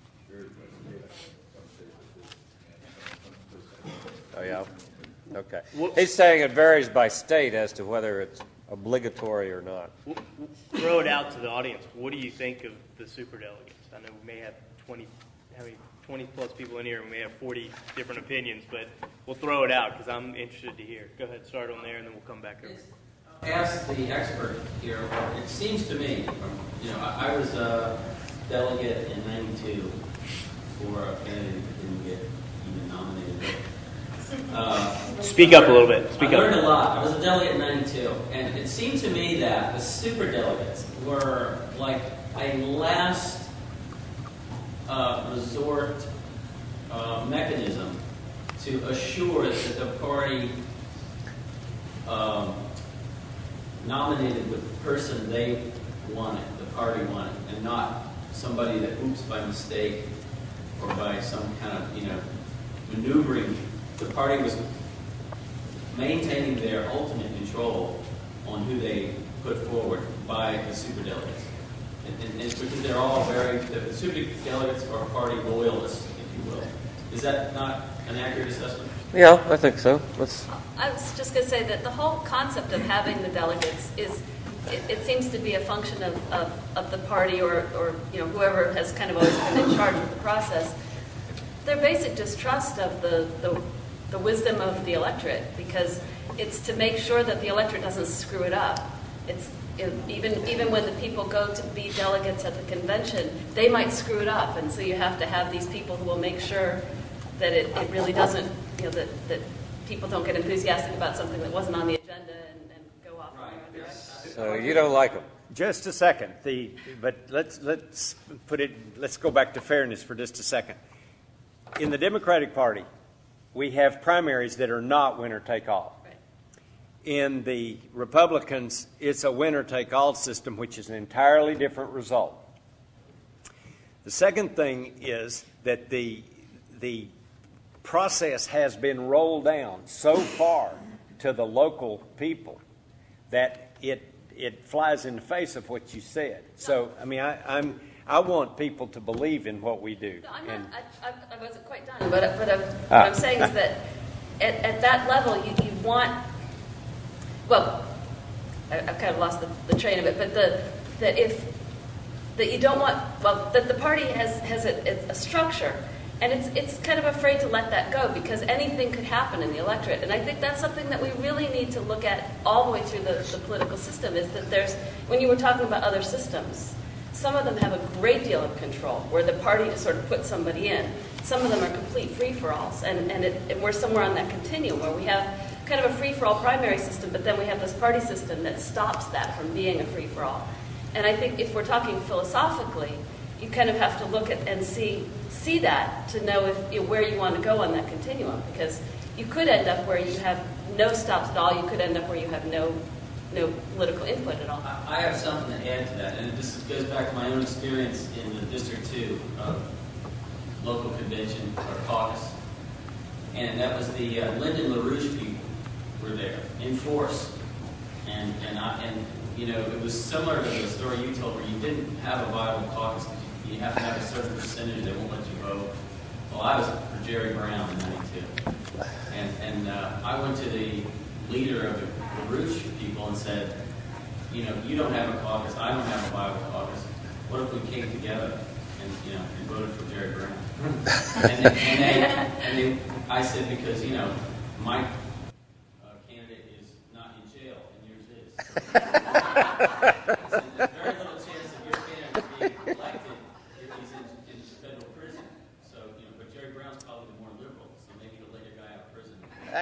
Oh, yeah? Okay. He's saying it varies by state as to whether it's obligatory or not. We'll throw it out to the audience. What do you think of the superdelegates? I know we may have twenty, how many, twenty plus people in here, and we may have forty different opinions, but we'll throw it out because I'm interested to hear. Go ahead, start on there, and then we'll come back over. Ask the expert here. It seems to me, you know, I, I was a delegate in ninety-two for a candidate that didn't get even nominated. Uh, Speak up a little bit. Speak I up. learned a lot. I was a delegate in ninety-two, and it seemed to me that the superdelegates were like a last uh, resort uh, mechanism to assure that the party um, nominated the person they wanted, the party wanted, and not somebody that oops by mistake or by some kind of, you know, maneuvering. The party was maintaining their ultimate control on who they put forward by the superdelegates. And, and, and because they're all very, the superdelegates are party loyalists, if you will. Is that not an accurate assessment? Yeah, I think so. Let's. I was just going to say that the whole concept of having the delegates is, it, it seems to be a function of, of, of the party or, or you know whoever has kind of always been in charge of the process. Their basic distrust of the, the the wisdom of the electorate, because it's to make sure that the electorate doesn't screw it up. It's it, even even when the people go to be delegates at the convention, they might screw it up, and so you have to have these people who will make sure that it, it really doesn't, you know, that, that people don't get enthusiastic about something that wasn't on the agenda and, and go off in their own direction. So you don't like them. Just a second. The but let's let's put it. Let's go back to fairness for just a second. In the Democratic Party, we have primaries that are not winner-take-all. Right. In the Republicans, it's a winner-take-all system, which is an entirely different result. The second thing is that the the process has been rolled down so far to the local people that it it flies in the face of what you said. So, I mean, I, I'm I want people to believe in what we do. No, I'm and, not, I, I, I wasn't quite done, but, but I'm, what I'm saying is that at, at that level, you, you want, well, I, I've kind of lost the, the train of it, but the that if, that you don't want, well, that the party has, has a, a structure, and it's it's kind of afraid to let that go because anything could happen in the electorate. And I think that's something that we really need to look at all the way through the, the political system, is that there's, when you were talking about other systems, some of them have a great deal of control, where the party just sort of puts somebody in. Some of them are complete free-for-alls, and, and, it, and we're somewhere on that continuum where we have kind of a free-for-all primary system, but then we have this party system that stops that from being a free-for-all. And I think if we're talking philosophically, you kind of have to look at and see see that to know if you know, where you want to go on that continuum, because you could end up where you have no stops at all. You could end up where you have no no political input at all. I have something to add to that, and this goes back to my own experience in the District two of local convention or caucus, and that was the uh, Lyndon LaRouche people were there in force, and and I, and you know it was similar to the story you told, where you didn't have a viable caucus. You have to have a certain percentage, they won't let you vote. Well, I was for Jerry Brown in ninety-two. And, and uh, I went to the leader of the LaRouche people and said, you know, you don't have a caucus, I don't have a viable caucus. What if we came together and, you know, and voted for Jerry Brown? and, they, and, they, and they, I said, because, you know, my uh, candidate is not in jail and yours is. I said, there's very little chance of your candidate being elected if he's in, in federal prison. So, you know, but Jerry Brown's probably the more liberal, so maybe he'll let your guy out of prison.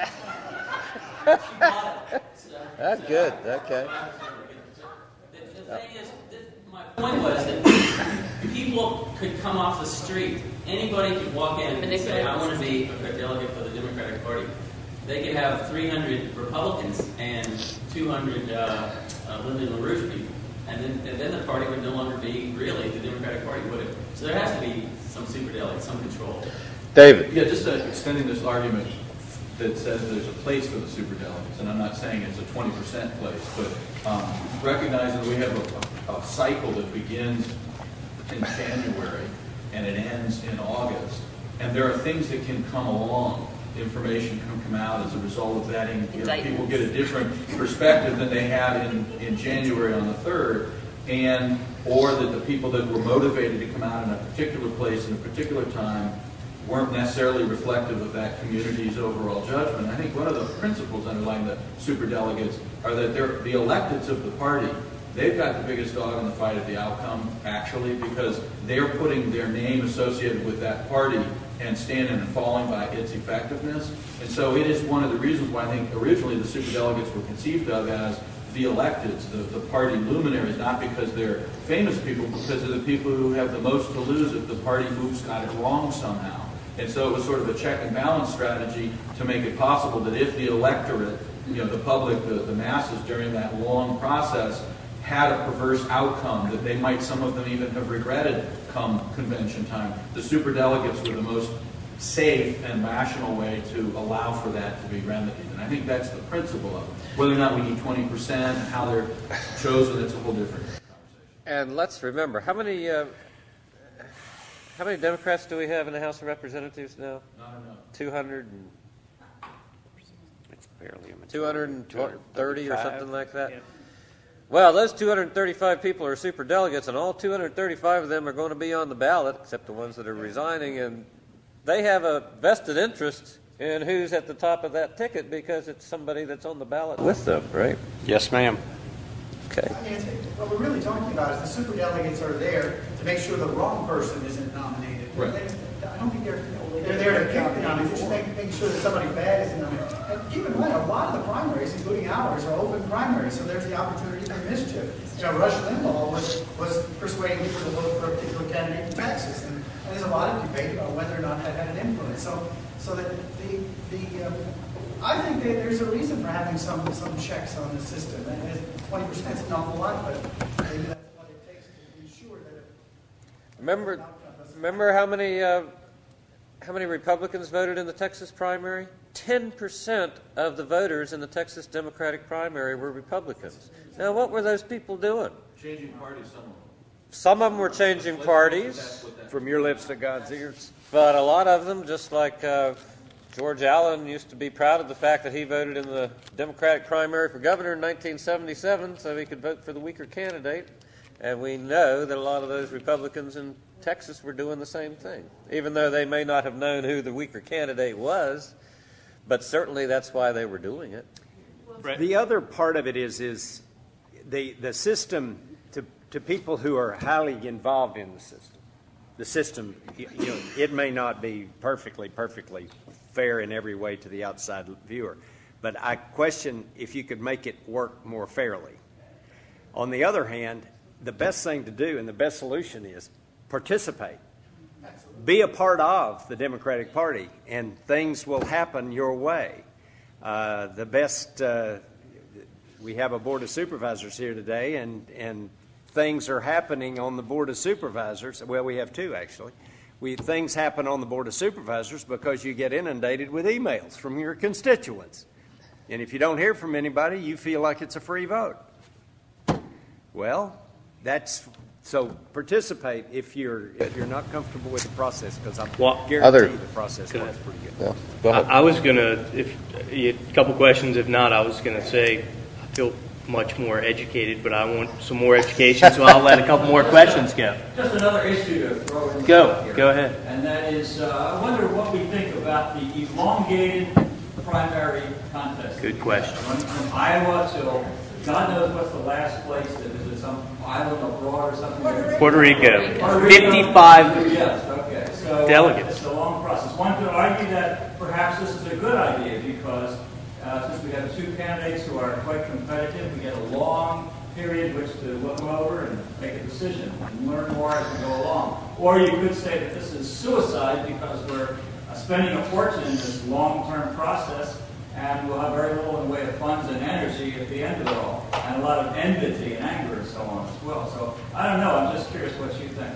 She bought it. So, That's so good. I, Okay. The, the thing is, this, my point was that people could come off the street. Anybody could walk in and say, I want to be a delegate for the Democratic Party. They could have three hundred Republicans and two hundred uh, uh, Lyndon LaRouche people. And then, and then the party would no longer be really the Democratic Party, would it? So there has to be some superdelegates, some control. David. Yeah, just uh, extending this argument that says there's a place for the superdelegates, and I'm not saying it's a twenty percent place, but um, recognizing we have a, a, a cycle that begins in January and it ends in August, and there are things that can come along. Information can come out as a result of that, and you know, people get a different perspective than they had in, in January on the third, and or that the people that were motivated to come out in a particular place in a particular time weren't necessarily reflective of that community's overall judgment. I think one of the principles underlying the superdelegates are that they're the electeds of the party. They've got the biggest dog in the fight of the outcome, actually, because they're putting their name associated with that party and standing and falling by its effectiveness. And so it is one of the reasons why I think originally the superdelegates were conceived of as the electeds, the, the party luminaries, not because they're famous people, because they're the people who have the most to lose if the party moves got it wrong somehow. And so it was sort of a check and balance strategy to make it possible that if the electorate, you know, the public, the, the masses during that long process had a perverse outcome that they might, some of them even have regretted come convention time, the superdelegates were the most safe and rational way to allow for that to be remedied. And I think that's the principle of it. Whether or not we need twenty percent and how they're chosen, it's a whole different conversation. And let's remember, how many uh, how many Democrats do we have in the House of Representatives now? Not enough. two hundred and It's barely a majority. two hundred thirty or something like that? Yeah. Well, those two hundred thirty-five people are superdelegates, and all two hundred thirty-five of them are going to be on the ballot, except the ones that are resigning, and they have a vested interest in who's at the top of that ticket because it's somebody that's on the ballot with them, right? Yes, ma'am. Okay. I mean, it's, what we're really talking about is the superdelegates are there to make sure the wrong person isn't nominated. Right. They, I don't think they're they're there to pick the nominee, just make, making sure that somebody bad isn't nominated. And keep in mind, a lot of the primaries, including ours, are open primaries, so there's the opportunity for mischief. You know, Rush Limbaugh was was persuading people to vote for a particular candidate in Texas, and, and there's a lot of debate about whether or not that had an influence. So, so that the the um, I think that there's a reason for having some some checks on the system. And twenty percent is an awful lot, but maybe that's what it takes to ensure that. It, Remember, remember how many uh, how how many Republicans voted in the Texas primary? ten percent of the voters in the Texas Democratic primary were Republicans. Now, what were those people doing? Changing parties, some of them. Some of them were changing parties. From your lips to God's ears. But a lot of them, just like uh, George Allen used to be proud of the fact that he voted in the Democratic primary for governor in nineteen seventy-seven so he could vote for the weaker candidate. And we know that a lot of those Republicans in Texas were doing the same thing, even though they may not have known who the weaker candidate was, but certainly that's why they were doing it. The other part of it is is the the system to to people who are highly involved in the system. The system, you know, it may not be perfectly, perfectly fair in every way to the outside viewer, but I question if you could make it work more fairly. On the other hand, the best thing to do and the best solution is participate. Be a part of the Democratic Party, and things will happen your way. Uh, the best, uh, we have a Board of Supervisors here today, and, and things are happening on the Board of Supervisors. Well, we have two, actually. We, things happen on the Board of Supervisors because you get inundated with emails from your constituents. And if you don't hear from anybody, you feel like it's a free vote. Well, that's... So participate if you're if you're not comfortable with the process, because I well, guarantee other, the process works pretty good. Yeah, go ahead. I, I was gonna, if a couple questions. If not, I was gonna say I feel much more educated, but I want some more education, so I'll let a couple more questions go. Just another issue to throw in. Go, here. go ahead. And that is, uh, I wonder what we think about the elongated primary contest. Good question. From, from Iowa till God knows what's the last place that is it some island abroad or something? Puerto Rico. Puerto Rico. fifty-five Yes, okay. So delegates. It's a long process. One could argue that perhaps this is a good idea because uh, since we have two candidates who are quite competitive, we get a long period which to look them over and make a decision and learn more as we go along. Or you could say that this is suicide because we're uh, spending a fortune in this long-term process, and we'll have very little in the way of funds and energy at the end of it all, and a lot of enmity and anger and so on as well. So I don't know. I'm just curious what you think.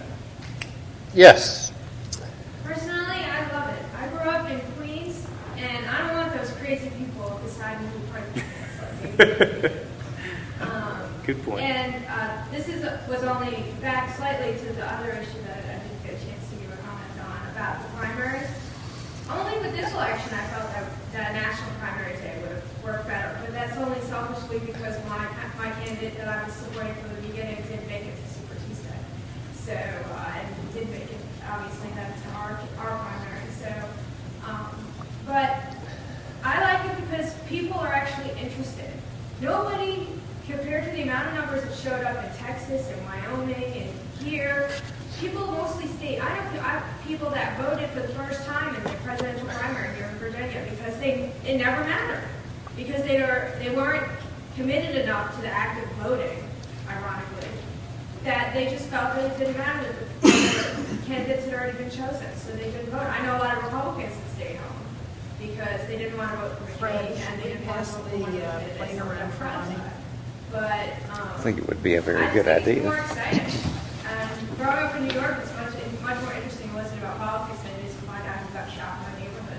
Yes. Personally, I love it. I grew up in Queens, and I don't want those crazy people deciding who president. um, Good point. And uh, this is was only back slightly to the other issue that I didn't get a chance to give a comment on about the primaries. Only with this election, I felt that, that a national primary day would have worked better. But that's only selfishly because my my candidate that I was supporting from the beginning didn't make it to Super Tuesday. So, uh, and he did make it, obviously, then to our, our primary. So, um, but I like it because people are actually interested. Nobody, compared to the amount of numbers that showed up in Texas and Wyoming and here, people mostly stay. I know I, people that voted for the first time in the presidential primary here in Virginia because they it never mattered because they were they weren't committed enough to the act of voting, ironically, that they just felt that it didn't matter that the candidates had already been chosen, so they didn't vote. I know a lot of Republicans that stayed home because they didn't want to vote for McCain and they didn't want to vote for one of the candidates that were Democratic. But um, I think it would be a very I good just think idea. it's more exciting. Um, growing up in New York was much, much more interesting to listen about politics than it is to find out who got shot in my neighborhood.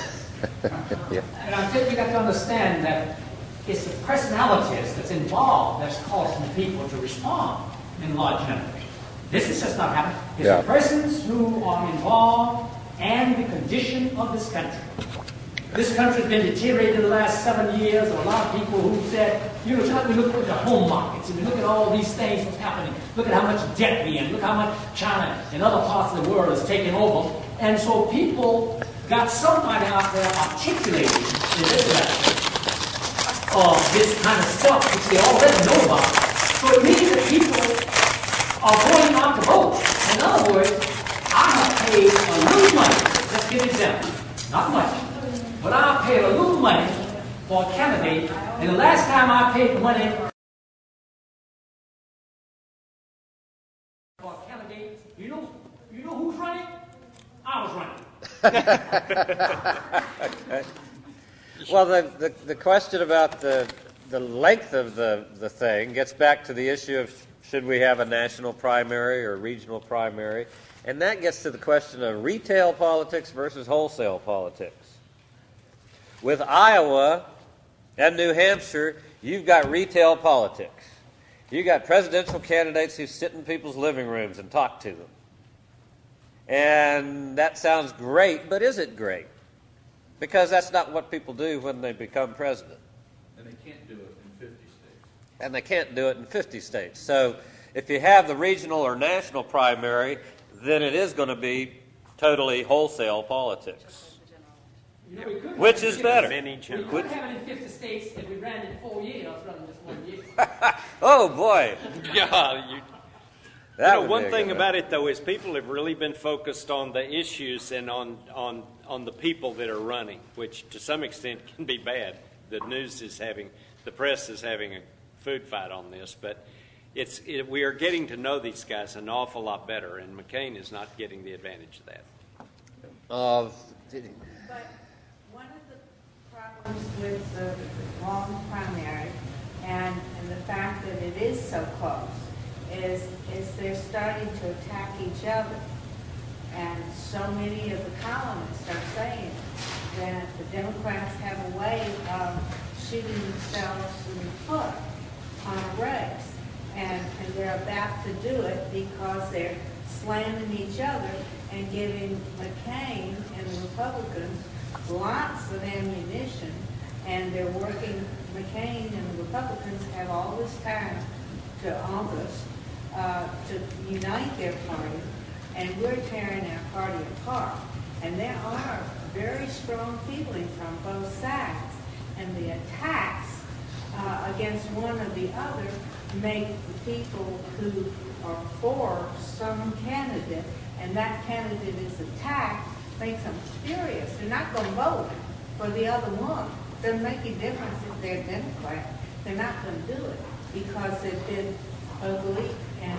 So, yeah. And I think you have to understand that it's the personalities that's involved that's causing people to respond in large numbers. This is just not happening. It's Yeah. the persons who are involved and the condition of this country. This country has been deteriorated in the last seven years. There are a lot of people who said, you know, we look at the home markets and we look at all these things that's happening. Look at how much debt we're in. Look how much China and other parts of the world is taking over. And so people got somebody out there articulating in this election uh, this kind of stuff which they already know about. So it means that people are going out to vote. In other words, I have paid a little money. Let's give an example. Not much. But I paid a little money for a candidate, and the last time I paid money for a candidate, you know, you know who's running? I was running. Well, the, the, the question about the, the length of the, the thing gets back to the issue of should we have a national primary or regional primary. And that gets to the question of retail politics versus wholesale politics. With Iowa and New Hampshire, you've got retail politics. You've got presidential candidates who sit in people's living rooms and talk to them. And that sounds great, but is it great? Because that's not what people do when they become president. And they can't do it in fifty states. And they can't do it in fifty states. So if you have the regional or national primary, then it is going to be totally wholesale politics. You know, we could Which have is it- better? We could have it in fifty states if we ran it four years rather than just one year. Oh, boy. Yeah, you, That you know, would one be a thing good about it though is people have really been focused on the issues and on on on the people that are running, which to some extent can be bad. The news is having, the press is having a food fight on this, but it's it, we are getting to know these guys an awful lot better, and McCain is not getting the advantage of that. Uh, But one of the problems with the long primary and, and the fact that it is so close is, is they're starting to attack each other. And so many of the columnists are saying that the Democrats have a way of shooting themselves in the foot on a race. And, and they're about to do it because they're slamming each other and giving McCain and the Republicans lots of ammunition, and they're working, McCain and the Republicans have all this time to August uh, to unite their party, and we're tearing our party apart. And there are very strong feelings on both sides, and the attacks uh, against one or the other make the people who are for some candidate, and that candidate is attacked, makes them furious. They're not going to vote for the other one. Doesn't make a difference if they're Democrat. They're not going to do it because they've been ugly, and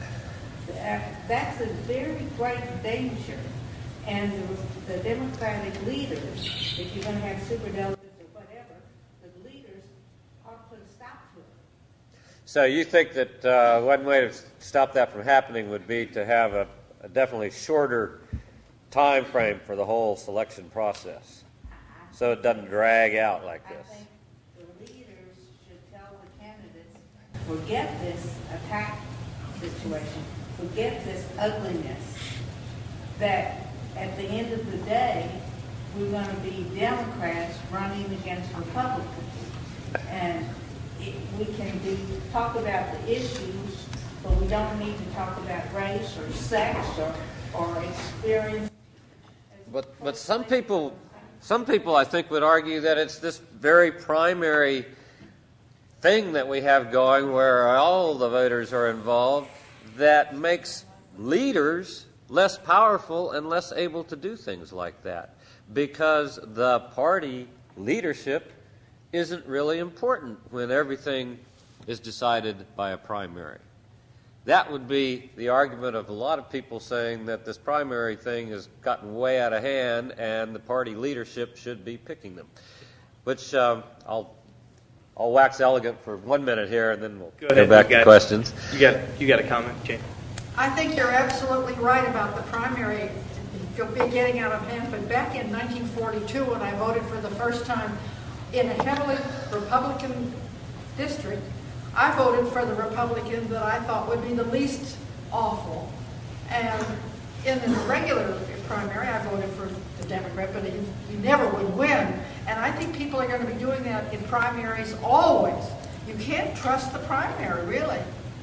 that's a very great danger. And the, the Democratic leaders, if you're going to have superdelegates or whatever, the leaders ought to put a stop to it. So you think that uh, one way to stop that from happening would be to have a, a definitely shorter time frame for the whole selection process, so it doesn't drag out like this? I think the leaders should tell the candidates, forget this attack situation, forget this ugliness, that at the end of the day, we're going to be Democrats running against Republicans. And it, we can be, talk about the issues, but we don't need to talk about race or sex or, or experience. But but some people, some people I think would argue that it's this very primary thing that we have going where all the voters are involved that makes leaders less powerful and less able to do things like that, because the party leadership isn't really important when everything is decided by a primary. That would be the argument of a lot of people saying that this primary thing has gotten way out of hand and the party leadership should be picking them, which um, I'll I'll wax elegant for one minute here and then we'll go, go ahead, back got, to questions. You got you got a comment, Jane? I think you're absolutely right about the primary getting out of hand, but back in nineteen forty-two when I voted for the first time in a heavily Republican district, I voted for the Republican that I thought would be the least awful. And in the regular primary, I voted for the Democrat, but you, you never would win. And I think people are going to be doing that in primaries always. You can't trust the primary, really.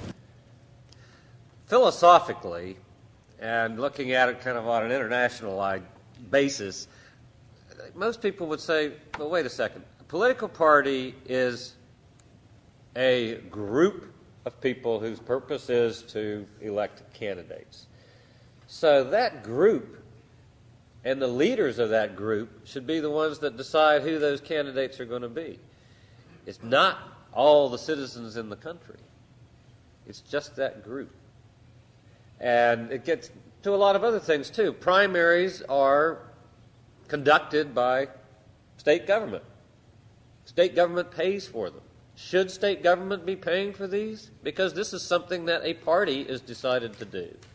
Philosophically, and looking at it kind of on an international basis, most people would say, well, wait a second. A political party is a group of people whose purpose is to elect candidates. So that group and the leaders of that group should be the ones that decide who those candidates are going to be. It's not all the citizens in the country. It's just that group. And it gets to a lot of other things, too. Primaries are conducted by state government. State government pays for them. Should state government be paying for these? Because this is something that a party is decided to do.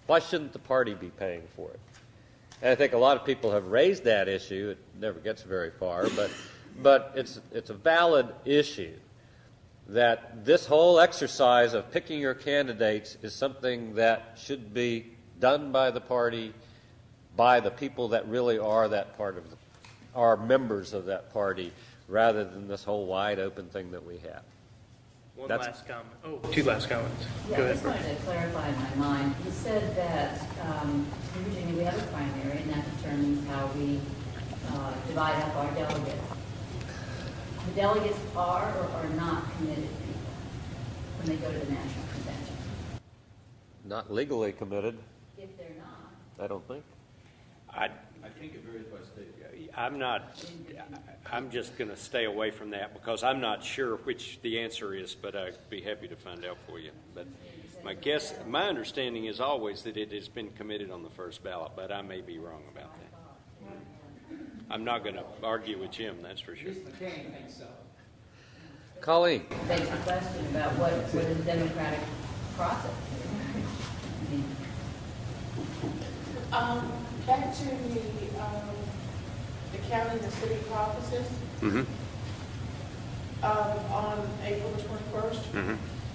Why shouldn't the party be paying for it? And I think a lot of people have raised that issue. It never gets very far, but but it's it's a valid issue that this whole exercise of picking your candidates is something that should be done by the party, by the people that really are that part of the, are members of that party, rather than this whole wide open thing that we have. One That's, last comment. Oh, two last comments. Yeah, Go I ahead. just wanted to clarify in my mind. You said that um, in Virginia we have a primary, and that determines how we uh, divide up our delegates. The delegates are or are not committed people when they go to the national convention. not legally committed. If they're not. I don't think. I, I think it varies by state. I'm not, I'm just going to stay away from that because I'm not sure which the answer is, but I'd be happy to find out for you. But my guess, my understanding is always that it has been committed on the first ballot, but I may be wrong about that. I'm not going to argue with Jim, that's for sure. McCain thinks so. Colleen. Begs the question about what, what is the democratic process? I mean, Um, back to the, um, the county and city caucuses, Mm-hmm. um, on April the twenty-first. Mm-hmm.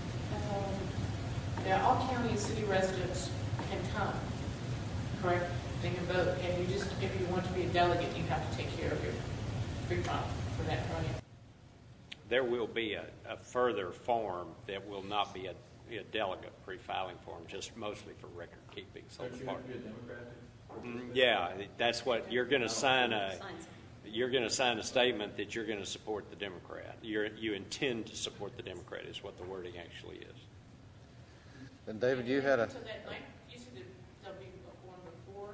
Um, now, all county and city residents can come, correct? They can vote, and you just, if you want to be a delegate, you have to take care of your pre-file for that, right? There will be a, a further form that will not be a, a delegate pre-filing form, just mostly for record keeping. So Don't you part- have to be a Democrat? Mm, yeah, that's what you're going to sign a. You're going to sign a statement that you're going to support the Democrat. You're, you intend to support the Democrat is what the wording actually is. And David, you had a. So that, like, you said that there'll be a form before.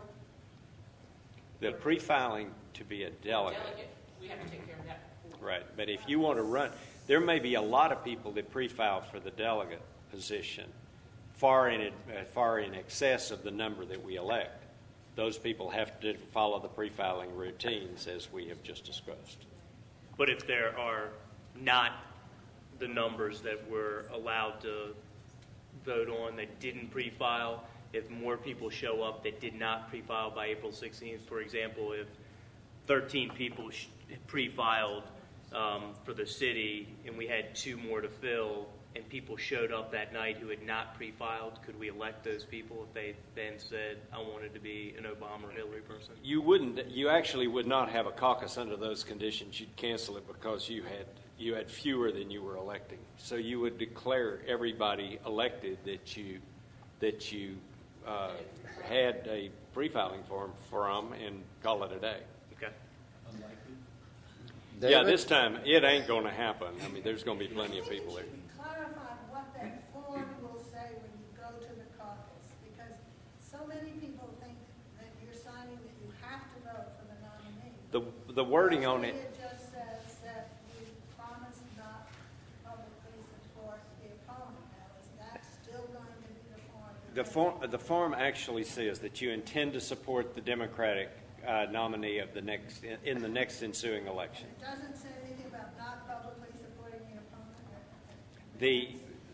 The pre-filing to be a delegate. Delegate, we have to take care of that before. Right, but if you want to run, there may be a lot of people that pre-file for the delegate position, far in it, uh, far in excess of the number that we elect. Those people have to follow the pre-filing routines as we have just discussed. But if there are not the numbers that we're allowed to vote on that didn't pre-file, if more people show up that did not pre-file by April sixteenth, for example, if thirteen people sh- pre-filed um, for the city and we had two more to fill and people showed up that night who had not pre-filed, could we elect those people if they then said, I wanted to be an Obama or Hillary person? You wouldn't. You actually would not have a caucus under those conditions. You'd cancel it because you had you had fewer than you were electing. So you would declare everybody elected that you that you uh, had a pre-filing form from and call it a day. Okay. Unlikely. Yeah, David? this time it ain't going to happen. I mean, there's going to be plenty of people there. Clarify what that form will say when you go to the caucus, because so many people think that you're signing that you have to vote for the nominee. The the wording on it. It just says that you promise not publicly support the opponent. Now, is that still going to be the form? The form, the form actually says that you intend to support the Democratic uh, nominee of the next in the next ensuing election. It doesn't say anything about not publicly supporting the opponent. The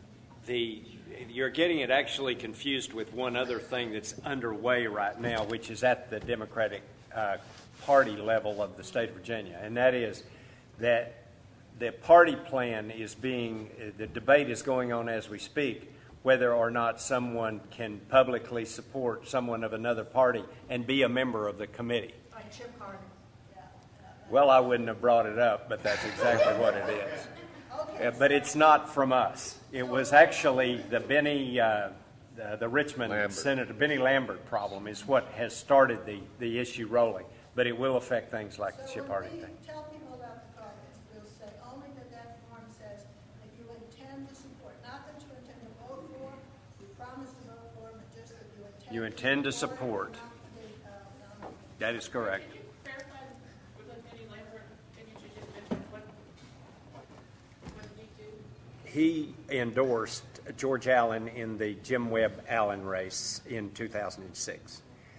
the you're getting it actually confused with one other thing that's underway right now, which is at the Democratic uh, Party level of the state of Virginia, and that is that the party plan is being the debate is going on as we speak, whether or not someone can publicly support someone of another party and be a member of the committee. Like Chip Hardy. Well, I wouldn't have brought it up, but that's exactly what it is. Uh, but it's not from us. It was actually the Benny, uh, the, the Richmond Lambert. Senator Benny Lambert problem is what has started the, the issue rolling. But it will affect things like the Chip Hardy So when thing. we tell people about the caucus, we'll say only that that form says that you intend to support, not that you intend to vote for, you promise to vote for, but just that you intend. You intend to support. not the, uh, nominee. That is correct. Can you clarify with Benny Lambert, and you just mentioned what, what did he do? He endorsed George Allen in the Jim Webb Allen race in two thousand six.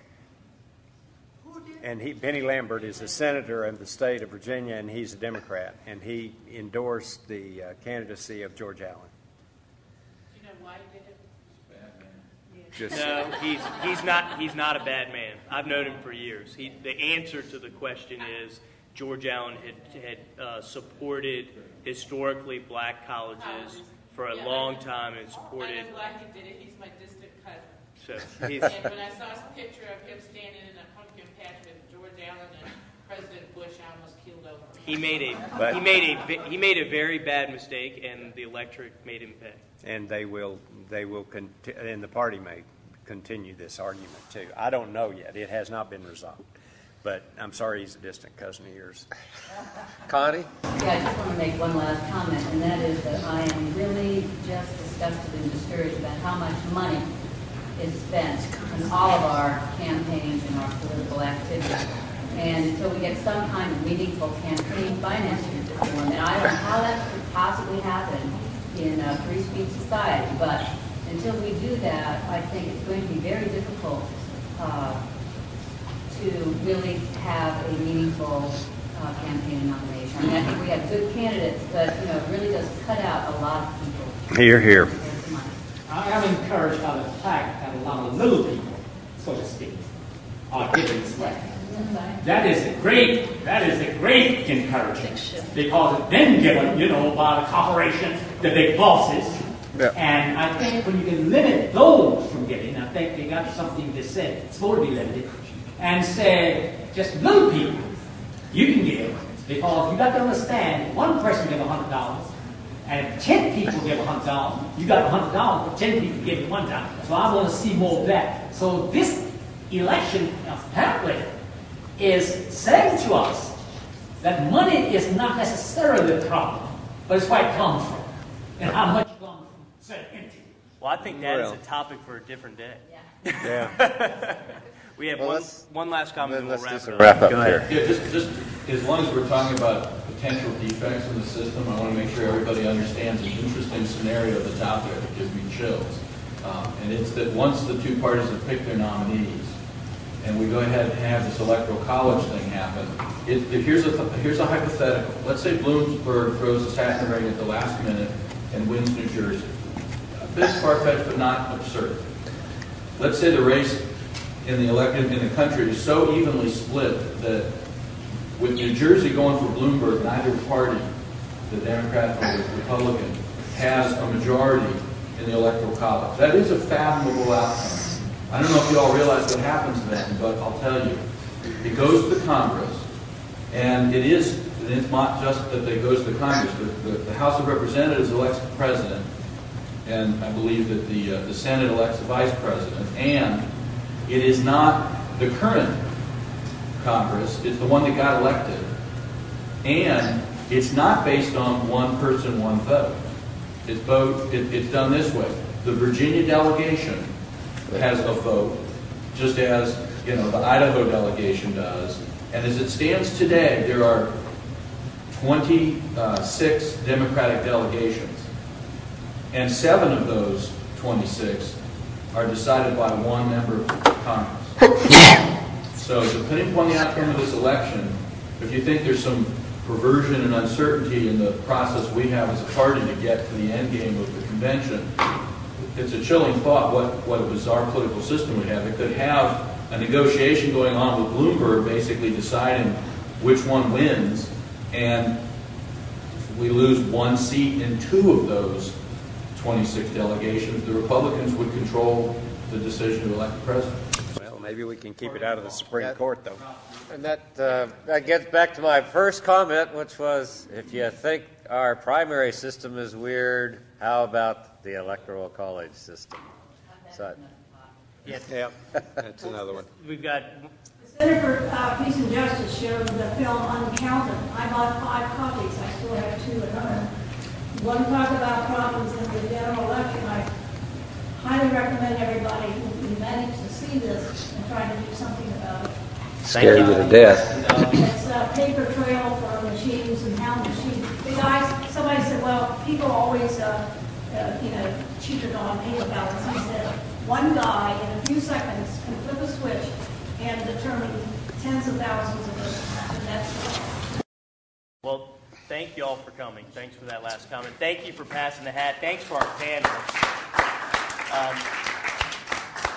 And he, Benny Lambert is a senator of the state of Virginia, and he's a Democrat, and he endorsed the uh, candidacy of George Allen. Do you know why he did it? Just No, he's he's not he's not a bad man. I've known him for years. He the answer to the question is George Allen had had uh, supported historically black colleges for a Yeah, long I- time and supported. I'm glad he did it. He's my distant cousin. So he's, And when I saw a picture of him standing in a pumpkin patch with George Allen and President Bush, I almost keeled over. he made a But- he made a vi- he made a very bad mistake, and the electorate made him pay. and they will, they will, conti- and the party may continue this argument too. I don't know yet. It has not been resolved. But I'm sorry he's a distant cousin of yours. Connie? Yeah, I just want to make one last comment, and that is that I am really just disgusted and discouraged about how much money is spent on all of our campaigns and our political activities. And until we get some kind of meaningful campaign financing reform, and I don't know how that could possibly happen in a free speech society, but until we do that, I think it's going to be very difficult uh, to really have a meaningful uh, campaign nomination. I mean, I think we have good candidates, but, you know, it really does cut out a lot of people. Here, here. I am encouraged by the fact that a lot of little people, so to speak, are giving this way. That is a great, that is a great encouragement, because it's been given, you know, by the corporations, the big bosses. Yeah. And I think when you can limit those from giving, I think they got something to say. It's supposed to be limited. And say, just little people, you can give, because you got to understand, one person give a hundred dollars, and if ten people give a hundred dollars, you got a hundred dollars, but ten people give you one dollar. So I want to see more of that. So this election apparently is saying to us that money is not necessarily the problem, but it's where it comes from, and how much comes from certain entities. Well, I think that Well. is a topic for a different day. Yeah. We have Well, one, let's- one last comment, and we'll let's wrap do it some up. wrap up Go ahead. here. Yeah, just, just as long as we're talking about potential defects in the system, I want to make sure everybody understands an interesting scenario that's out there that gives me chills. Um, and it's that once the two parties have picked their nominees, and we go ahead and have this electoral college thing happen, it, it, here's, a th- here's a hypothetical. Let's say Bloomberg throws his hat in the ring at the last minute and wins New Jersey. A bit far-fetched, but not absurd. Let's say the race in the elected in the country is so evenly split that with New Jersey going for Bloomberg, neither party, the Democrat or the Republican, has a majority in the electoral college. That is a fathomable outcome. I don't know if you all realize what happens then, but I'll tell you. It goes to the Congress, and it is it's not just that it goes to the Congress. The, the, the House of Representatives elects the president, and I believe that the uh, the Senate elects the vice president, and it is not the current Congress, it's the one that got elected. And it's not based on one person, one vote. It's vote. It, it's done this way. The Virginia delegation has a vote, just as you know the Idaho delegation does. And as it stands today, there are twenty-six Democratic delegations, and seven of those twenty-six are decided by one member of Congress. So depending upon the outcome of this election, if you think there's some perversion and uncertainty in the process we have as a party to get to the end game of the convention, it's a chilling thought what, what a bizarre political system we have. It could have a negotiation going on with Bloomberg basically deciding which one wins, and if we lose one seat in two of those twenty-six delegations, the Republicans would control the decision to elect the president. Well, maybe we can keep it out of the Supreme Court, though. And that, uh, that gets back to my first comment, which was, if you think our primary system is weird, how about the electoral college system? So, Yes. Yeah, that's another one. We've got The Center for uh, Peace and Justice showed the film Uncounted. I bought five copies. I still have two at home. One talk about problems in the general election. I highly recommend everybody who who managed to see this and try to do something about it. Scared you to death. It's a paper trail for machines and how machines. The guys, somebody said, well, people always, uh, uh, you know, cheated on paper ballots. He said, one guy in a few seconds can flip a switch and determine tens of thousands of votes. And that's Well, thank you all for coming. Thanks for that last comment. Thank you for passing the hat. Thanks for our panel. Um,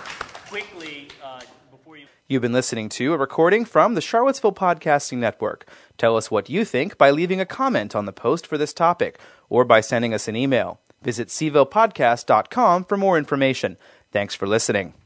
quickly, uh, before you... You've been listening to a recording from the Charlottesville Podcasting Network. Tell us what you think by leaving a comment on the post for this topic or by sending us an email. Visit c ville podcast dot com for more information. Thanks for listening.